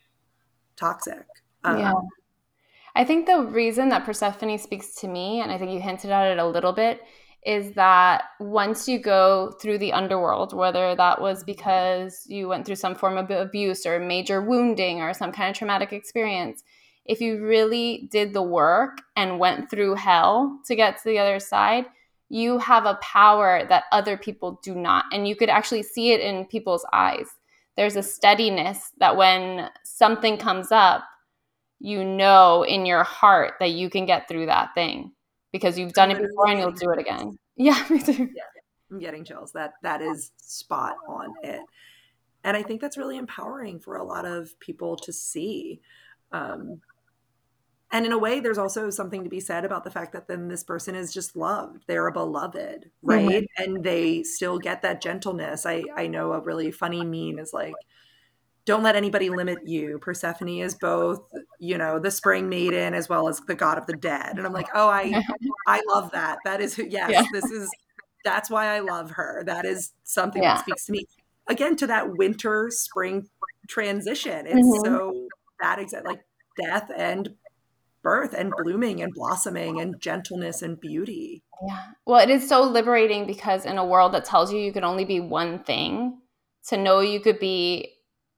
toxic. Um,
Yeah. I think the reason that Persephone speaks to me, and I think you hinted at it a little bit, is that once you go through the underworld, whether that was because you went through some form of abuse or major wounding or some kind of traumatic experience, if you really did the work and went through hell to get to the other side, you have a power that other people do not. And you could actually see it in people's eyes. There's a steadiness that when something comes up, you know in your heart that you can get through that thing because you've done
I'm
it before and you'll do it again. Yeah, me too.
Yeah, I'm getting chills. That that is spot on it. And I think that's really empowering for a lot of people to see. Um, and in a way, there's also something to be said about the fact that then this person is just loved. They're a beloved, right? Mm-hmm. And they still get that gentleness. I, I know a really funny meme is like, don't let anybody limit you. Persephone is both, you know, the spring maiden as well as the god of the dead. And I'm like, oh, I I love that. That is, yes, yeah. This is, that's why I love her. That is something yeah. that speaks to me. Again, to that winter spring transition. It's mm-hmm. so that exact, like death and birth and blooming and blossoming and gentleness and beauty.
Yeah. Well, it is so liberating because in a world that tells you you can only be one thing, to know you could be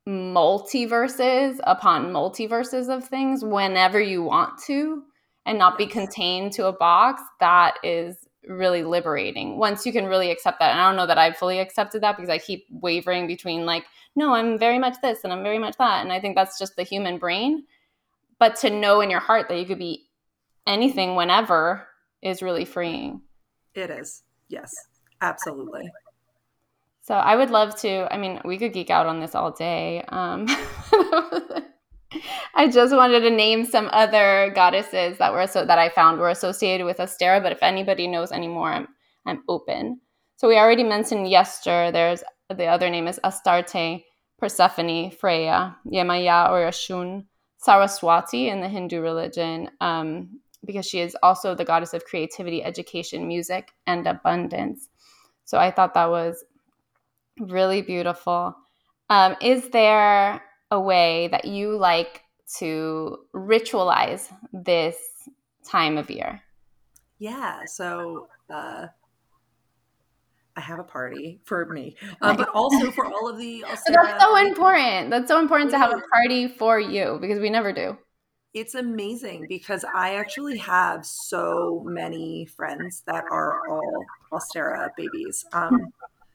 multiverses upon multiverses of things whenever you want to and not yes. be contained to a box, that is really liberating once you can really accept that. And I don't know that I've fully accepted that because I keep wavering between like, no, I'm very much this and I'm very much that. And I think that's just the human brain. But to know in your heart that you could be anything whenever is really freeing.
It is. Yes, absolutely.
So I would love to, I mean, we could geek out on this all day. Um, I just wanted to name some other goddesses that were so that I found were associated with Ostara, but if anybody knows any more, I'm, I'm open. So we already mentioned Yester. There's the other name is Astarte, Persephone, Freya, Yemaya or Ashun, Saraswati in the Hindu religion, um, because she is also the goddess of creativity, education, music, and abundance. So I thought that was really beautiful. Um, is there a way that you like to ritualize this time of year?
Yeah, so uh, I have a party for me, um, but also for all of the Ostara.
That's so important. That's so important to have a party for you because we never do.
It's amazing because I actually have so many friends that are all Ostara babies. Um,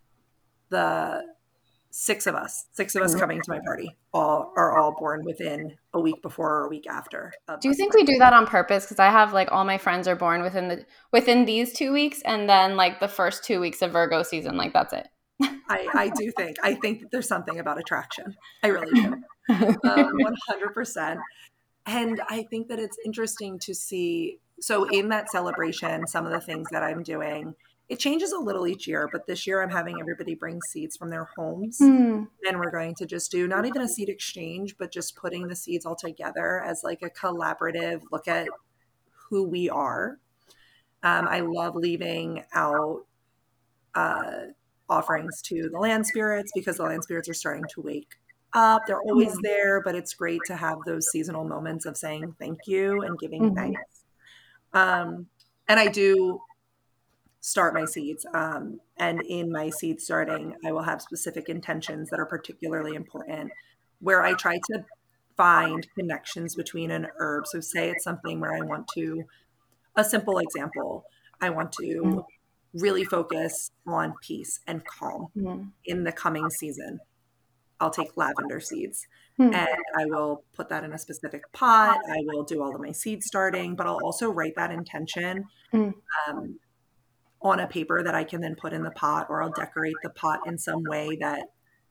the six of us, six of us coming to my party, all are all born within a week before or a week after.
Do you think we do that on purpose? Because I have like all my friends are born within the within these two weeks, and then like the first two weeks of Virgo season, like that's it.
I, I do think I think that there's something about attraction. I really do, um, one hundred percent. And I think that it's interesting to see. So in that celebration, some of the things that I'm doing. It changes a little each year, but this year I'm having everybody bring seeds from their homes. Mm. And we're going to just do not even a seed exchange, but just putting the seeds all together as like a collaborative look at who we are. Um, I love leaving out uh, offerings to the land spirits because the land spirits are starting to wake up. They're always there, but it's great to have those seasonal moments of saying thank you and giving mm-hmm. thanks. Um, and I do start my seeds. Um, and in my seed starting, I will have specific intentions that are particularly important where I try to find connections between an herb. So say it's something where I want to, a simple example, I want to really focus on peace and calm mm. in the coming season. I'll take lavender seeds mm. and I will put that in a specific pot. I will do all of my seed starting, but I'll also write that intention. Mm. Um, on a paper that I can then put in the pot, or I'll decorate the pot in some way that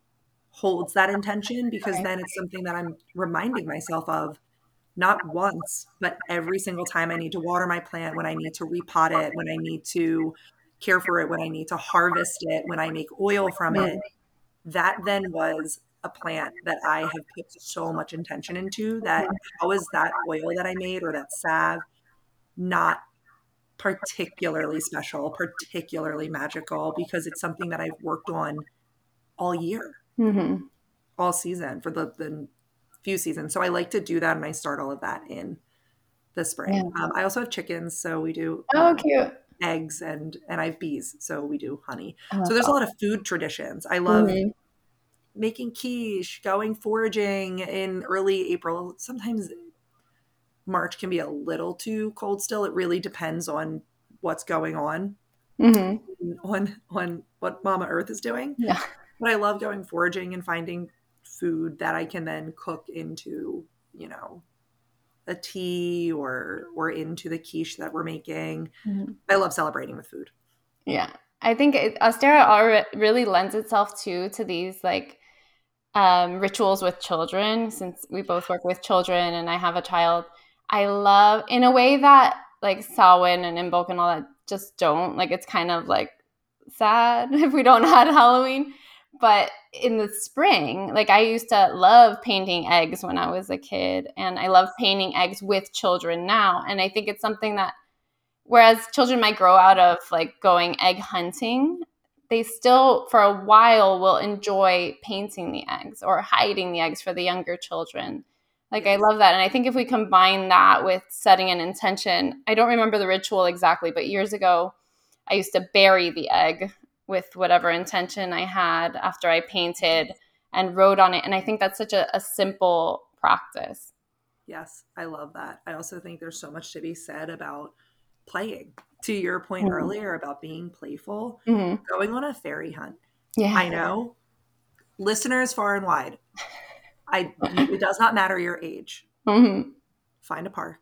holds that intention, because
Right.
then it's something that I'm reminding myself of, not once, but every single time I need to water my plant, when I need to repot it, when I need to care for it, when I need to harvest it, when I make oil from
Mm.
it. That then was a plant that I have put so much intention into, that how is that oil that I made, or that salve, not particularly special, particularly magical, because it's something that I've worked on all year,
Mm-hmm.
all season, for the, the few seasons. So I like to do that, and I start all of that in the
Yeah.
spring. Um, I also have chickens, so we do
Oh,
uh,
cute.
eggs, and and I have bees, so we do honey.
Oh,
So
that's
there's a lot
awesome.
of food traditions. I love
Mm-hmm.
making quiche, going foraging in early April. Sometimes March can be a little too cold still. It really depends on what's going on,
Mm-hmm.
on on what Mama Earth is doing.
Yeah.
But I love going foraging and finding food that I can then cook into, you know, a tea, or or into the quiche that we're making.
Mm-hmm.
I love celebrating with food.
Yeah. I think it, Ostera alre- really lends itself too to these like um, rituals with children, since we both work with children and I have a child. I love, in a way that like Samhain and Imbolc and all that just don't. Like, it's kind of like sad if we don't have Halloween. But in the spring, like I used to love painting eggs when I was a kid, and I love painting eggs with children now. And I think it's something that, whereas children might grow out of like going egg hunting, they still for a while will enjoy painting the eggs or hiding the eggs for the younger children. Like, I
Yes.
love that. And I think if we combine that with setting an intention, I don't remember the ritual exactly, but years ago I used to bury the egg with whatever intention I had after I painted and wrote on it. And I think that's such a, a simple practice.
Yes, I love that. I also think there's so much to be said about playing. To your point
Mhm.
earlier about being playful,
Mhm.
going on a fairy hunt.
Yeah.
I know, listeners far and wide, I you, it does not matter your age.
Mhm.
Find a park,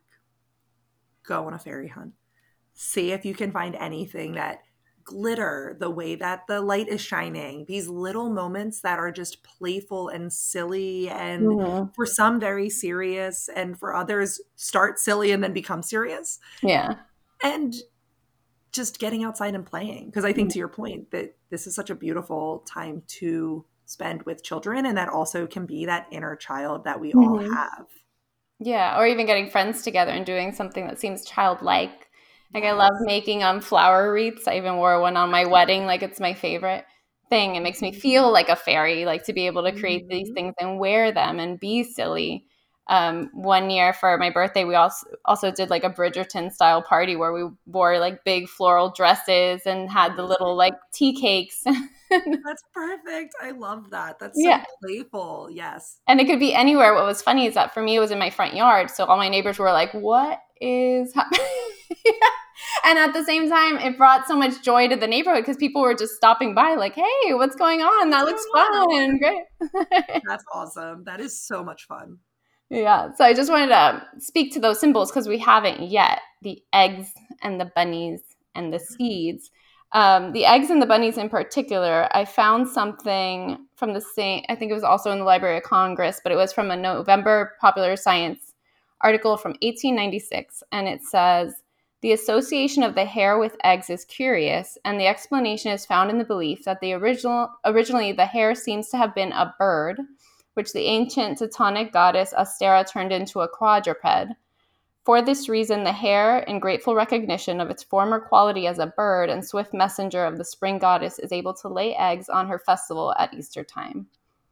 go on a fairy hunt. See if you can find anything that glitter, the way that the light is shining, these little moments that are just playful and silly, and
Mhm.
for some very serious, and for others start silly and then become serious.
Yeah.
And just getting outside and playing, because I think, to your point, that this is such a beautiful time to spend with children, and that also can be that inner child that we all
Mhm.
have.
Yeah, or even getting friends together and doing something that seems childlike. Like, I love
Yes.
making um flower wreaths. I even wore one on my wedding. Like, it's my favorite thing. It makes me feel like a fairy, like to be able to create these
Mhm.
things and wear them and be silly. Um, one year for my birthday, we also also did like a Bridgerton style party where we wore like big floral dresses and had the little like tea cakes.
That's perfect. I love that. That's so
Yeah.
playful. Yes.
And it could be anywhere. What was funny is that for me, it was in my front yard. So all my neighbors were like, what is happening? And at the same time, it brought so much joy to the neighborhood because people were just stopping by like, hey, what's going on? That
What's
looks
going
fun. Great.
That's awesome. That is so much fun.
Yeah. So I just wanted to speak to those symbols because we haven't yet. The eggs and the bunnies and the seeds. Um, the eggs and the bunnies in particular, I found something from the same, I think it was also in the Library of Congress, but it was from a November Popular Science article from eighteen ninety-six. And it says, the association of the hare with eggs is curious, and the explanation is found in the belief that the original, originally the hare seems to have been a bird, which the ancient Teutonic goddess Ostera turned into a quadruped. For this reason, the hare, in grateful recognition of its former quality as a bird and swift messenger of the spring goddess, is able to lay eggs on her festival at Easter time.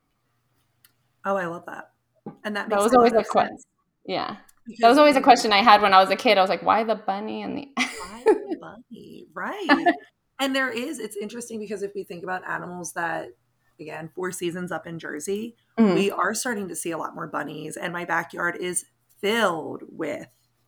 Oh, I love that. And that
That
makes
was
a
always
lot
a
of
question.
sense,
Yeah. That was
because
always a
in
question I had when I was a kid. I was like, why the bunny and the
why the bunny? Right. And there is, it's interesting because if we think about animals that, again, Four Seasons up in Jersey,
mm.
we are starting to see a lot more bunnies. And my backyard is filled with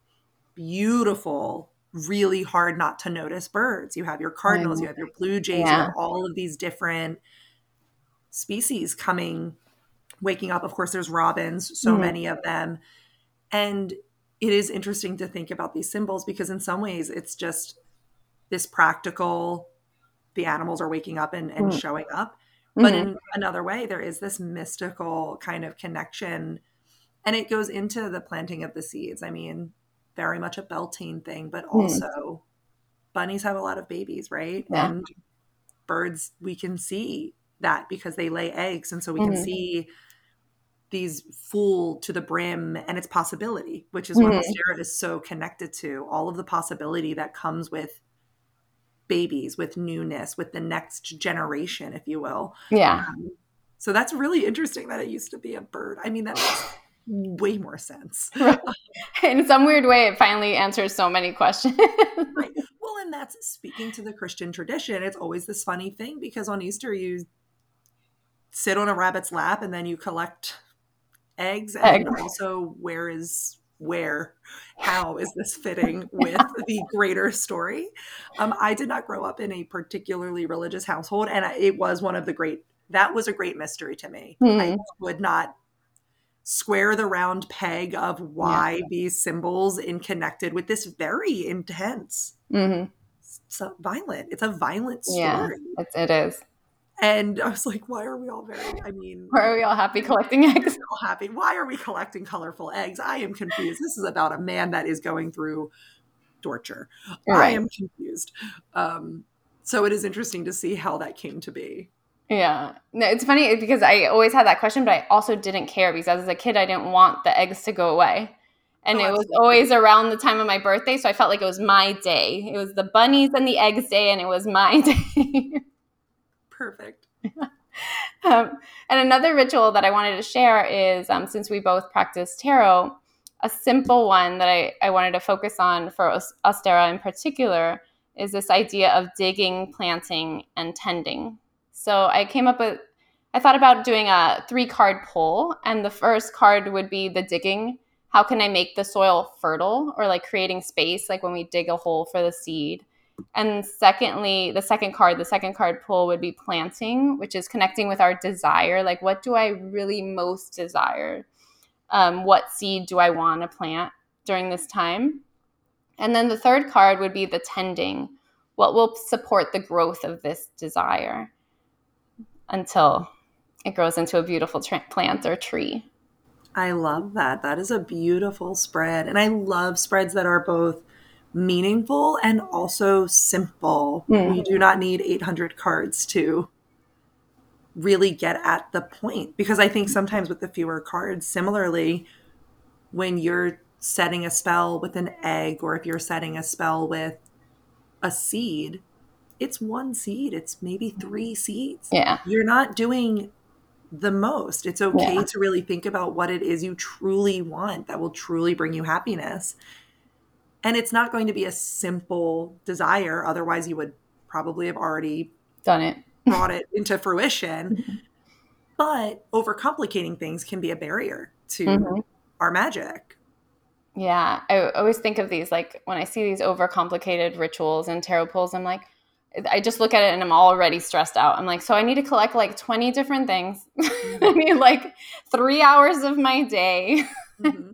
beautiful, really hard not to notice birds. You have your cardinals, you have your blue jays, you
Yeah.
have all of these different species coming, waking up. Of course, there's robins, so
Mhm.
many of them. And it is interesting to think about these symbols because in some ways it's just this practical, the animals are waking up and, and
Mm.
showing up. But
Mm-hmm.
in another way, there is this mystical kind of connection. And it goes into the planting of the seeds. I mean, very much a Beltane thing, but also mm. bunnies have a lot of babies, right?
Yeah.
And birds, we can see that because they lay eggs. And so we
mm-hmm.
can see these full to the brim and its possibility, which is mm-hmm. what Hostera is so connected to. All of the possibility that comes with babies, with newness, with the next generation, if you will.
Yeah.
Um, so that's really interesting that it used to be a bird. I mean, that makes way more sense.
Right. In some weird way, it finally answers so many questions.
Right. Well, and that's speaking to the Christian tradition. It's always this funny thing because on Easter, you sit on a rabbit's lap and then you collect eggs. And eggs. Also, where is where? How is this fitting with the greater story? Um, I did not grow up in a particularly religious household, and it was one of the great, that was a great mystery to me. Mm. I would not square the round peg of why yeah. these symbols in connected with this very intense, mm-hmm. so violent. It's a violent story.
Yeah, it's, it is.
And I was like, why are we all very, I mean.
Why are we all happy collecting eggs?
We're all happy. Why are we collecting colorful eggs? I am confused. This is about a man that is going through torture. Right. I am confused. Um, so it is interesting to see how that came to be.
Yeah. No, it's funny because I always had that question, but I also didn't care because as a kid, I didn't want the eggs to go away. And oh, it was always around the time of my birthday. So I felt like it was my day. It was the bunnies and the eggs day, and it was my day.
Perfect.
um, and another ritual that I wanted to share is, um, since we both practice tarot, a simple one that I, I wanted to focus on for Hostera in particular is this idea of digging, planting, and tending. So I came up with, I thought about doing a three card pull, and the first card would be the digging. How can I make the soil fertile, or like creating space, like when we dig a hole for the seed? And secondly, the second card, the second card pull would be planting, which is connecting with our desire. Like, what do I really most desire? Um, what seed do I want to plant during this time? And then the third card would be the tending. What will support the growth of this desire until it grows into a beautiful tra- plant or tree?
I love that. That is a beautiful spread. And I love spreads that are both meaningful and also simple. Mm. We do not need eight hundred cards to really get at the point, because I think sometimes with the fewer cards, similarly, when you're setting a spell with an egg, or if you're setting a spell with a seed, it's one seed. It's maybe three seeds.
Yeah.
You're not doing the most. It's okay yeah. to really think about what it is you truly want that will truly bring you happiness. And it's not going to be a simple desire. Otherwise, you would probably have already
done it,
brought it into fruition. But overcomplicating things can be a barrier to mm-hmm. our magic.
Yeah. I always think of these, like when I see these overcomplicated rituals and tarot pulls, I'm like, I just look at it and I'm already stressed out. I'm like, so I need to collect like twenty different things. Mm-hmm. I need like three hours of my day. Mm-hmm.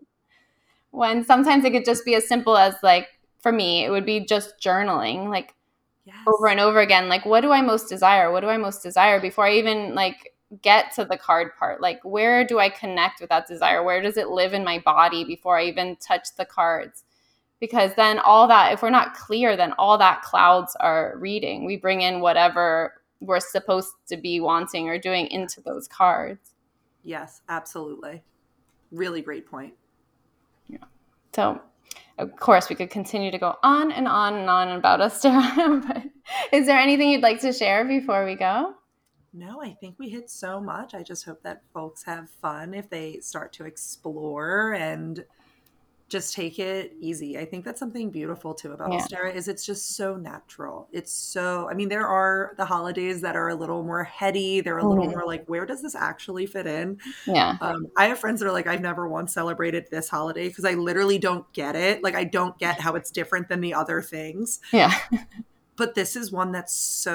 When sometimes it could just be as simple as, like, for me, it would be just journaling, like yes. over and over again. Like, what do I most desire? What do I most desire before I even like get to the card part? Like, where do I connect with that desire? Where does it live in my body before I even touch the cards? Because then all that, if we're not clear, then all that clouds are reading. We bring in whatever we're supposed to be wanting or doing into those cards.
Yes, absolutely. Really great point.
Yeah. So, of course, we could continue to go on and on and on about Hostera. But is there anything you'd like to share before we go?
No, I think we hit so much. I just hope that folks have fun if they start to explore and just take it easy. I think that's something beautiful too about yeah. Hostera is it's just so natural. It's so, I mean, there are the holidays that are a little more heady. They're a mm-hmm. little more like, where does this actually fit in?
Yeah.
Um, I have friends that are like, I've never once celebrated this holiday because I literally don't get it. Like, I don't get how it's different than the other things.
Yeah.
But this is one that's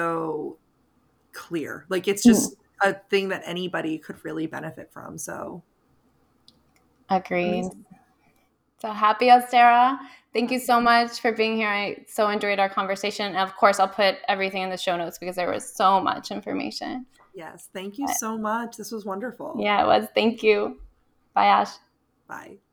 so clear. Like, it's just mm. a thing that anybody could really benefit from. So.
Agreed. So happy Ostara. Thank you so much for being here. I so enjoyed our conversation. And of course, I'll put everything in the show notes because there was so much information.
Yes. Thank you
but,
so much. This was wonderful.
Yeah, it was. Thank you. Bye, Ash.
Bye.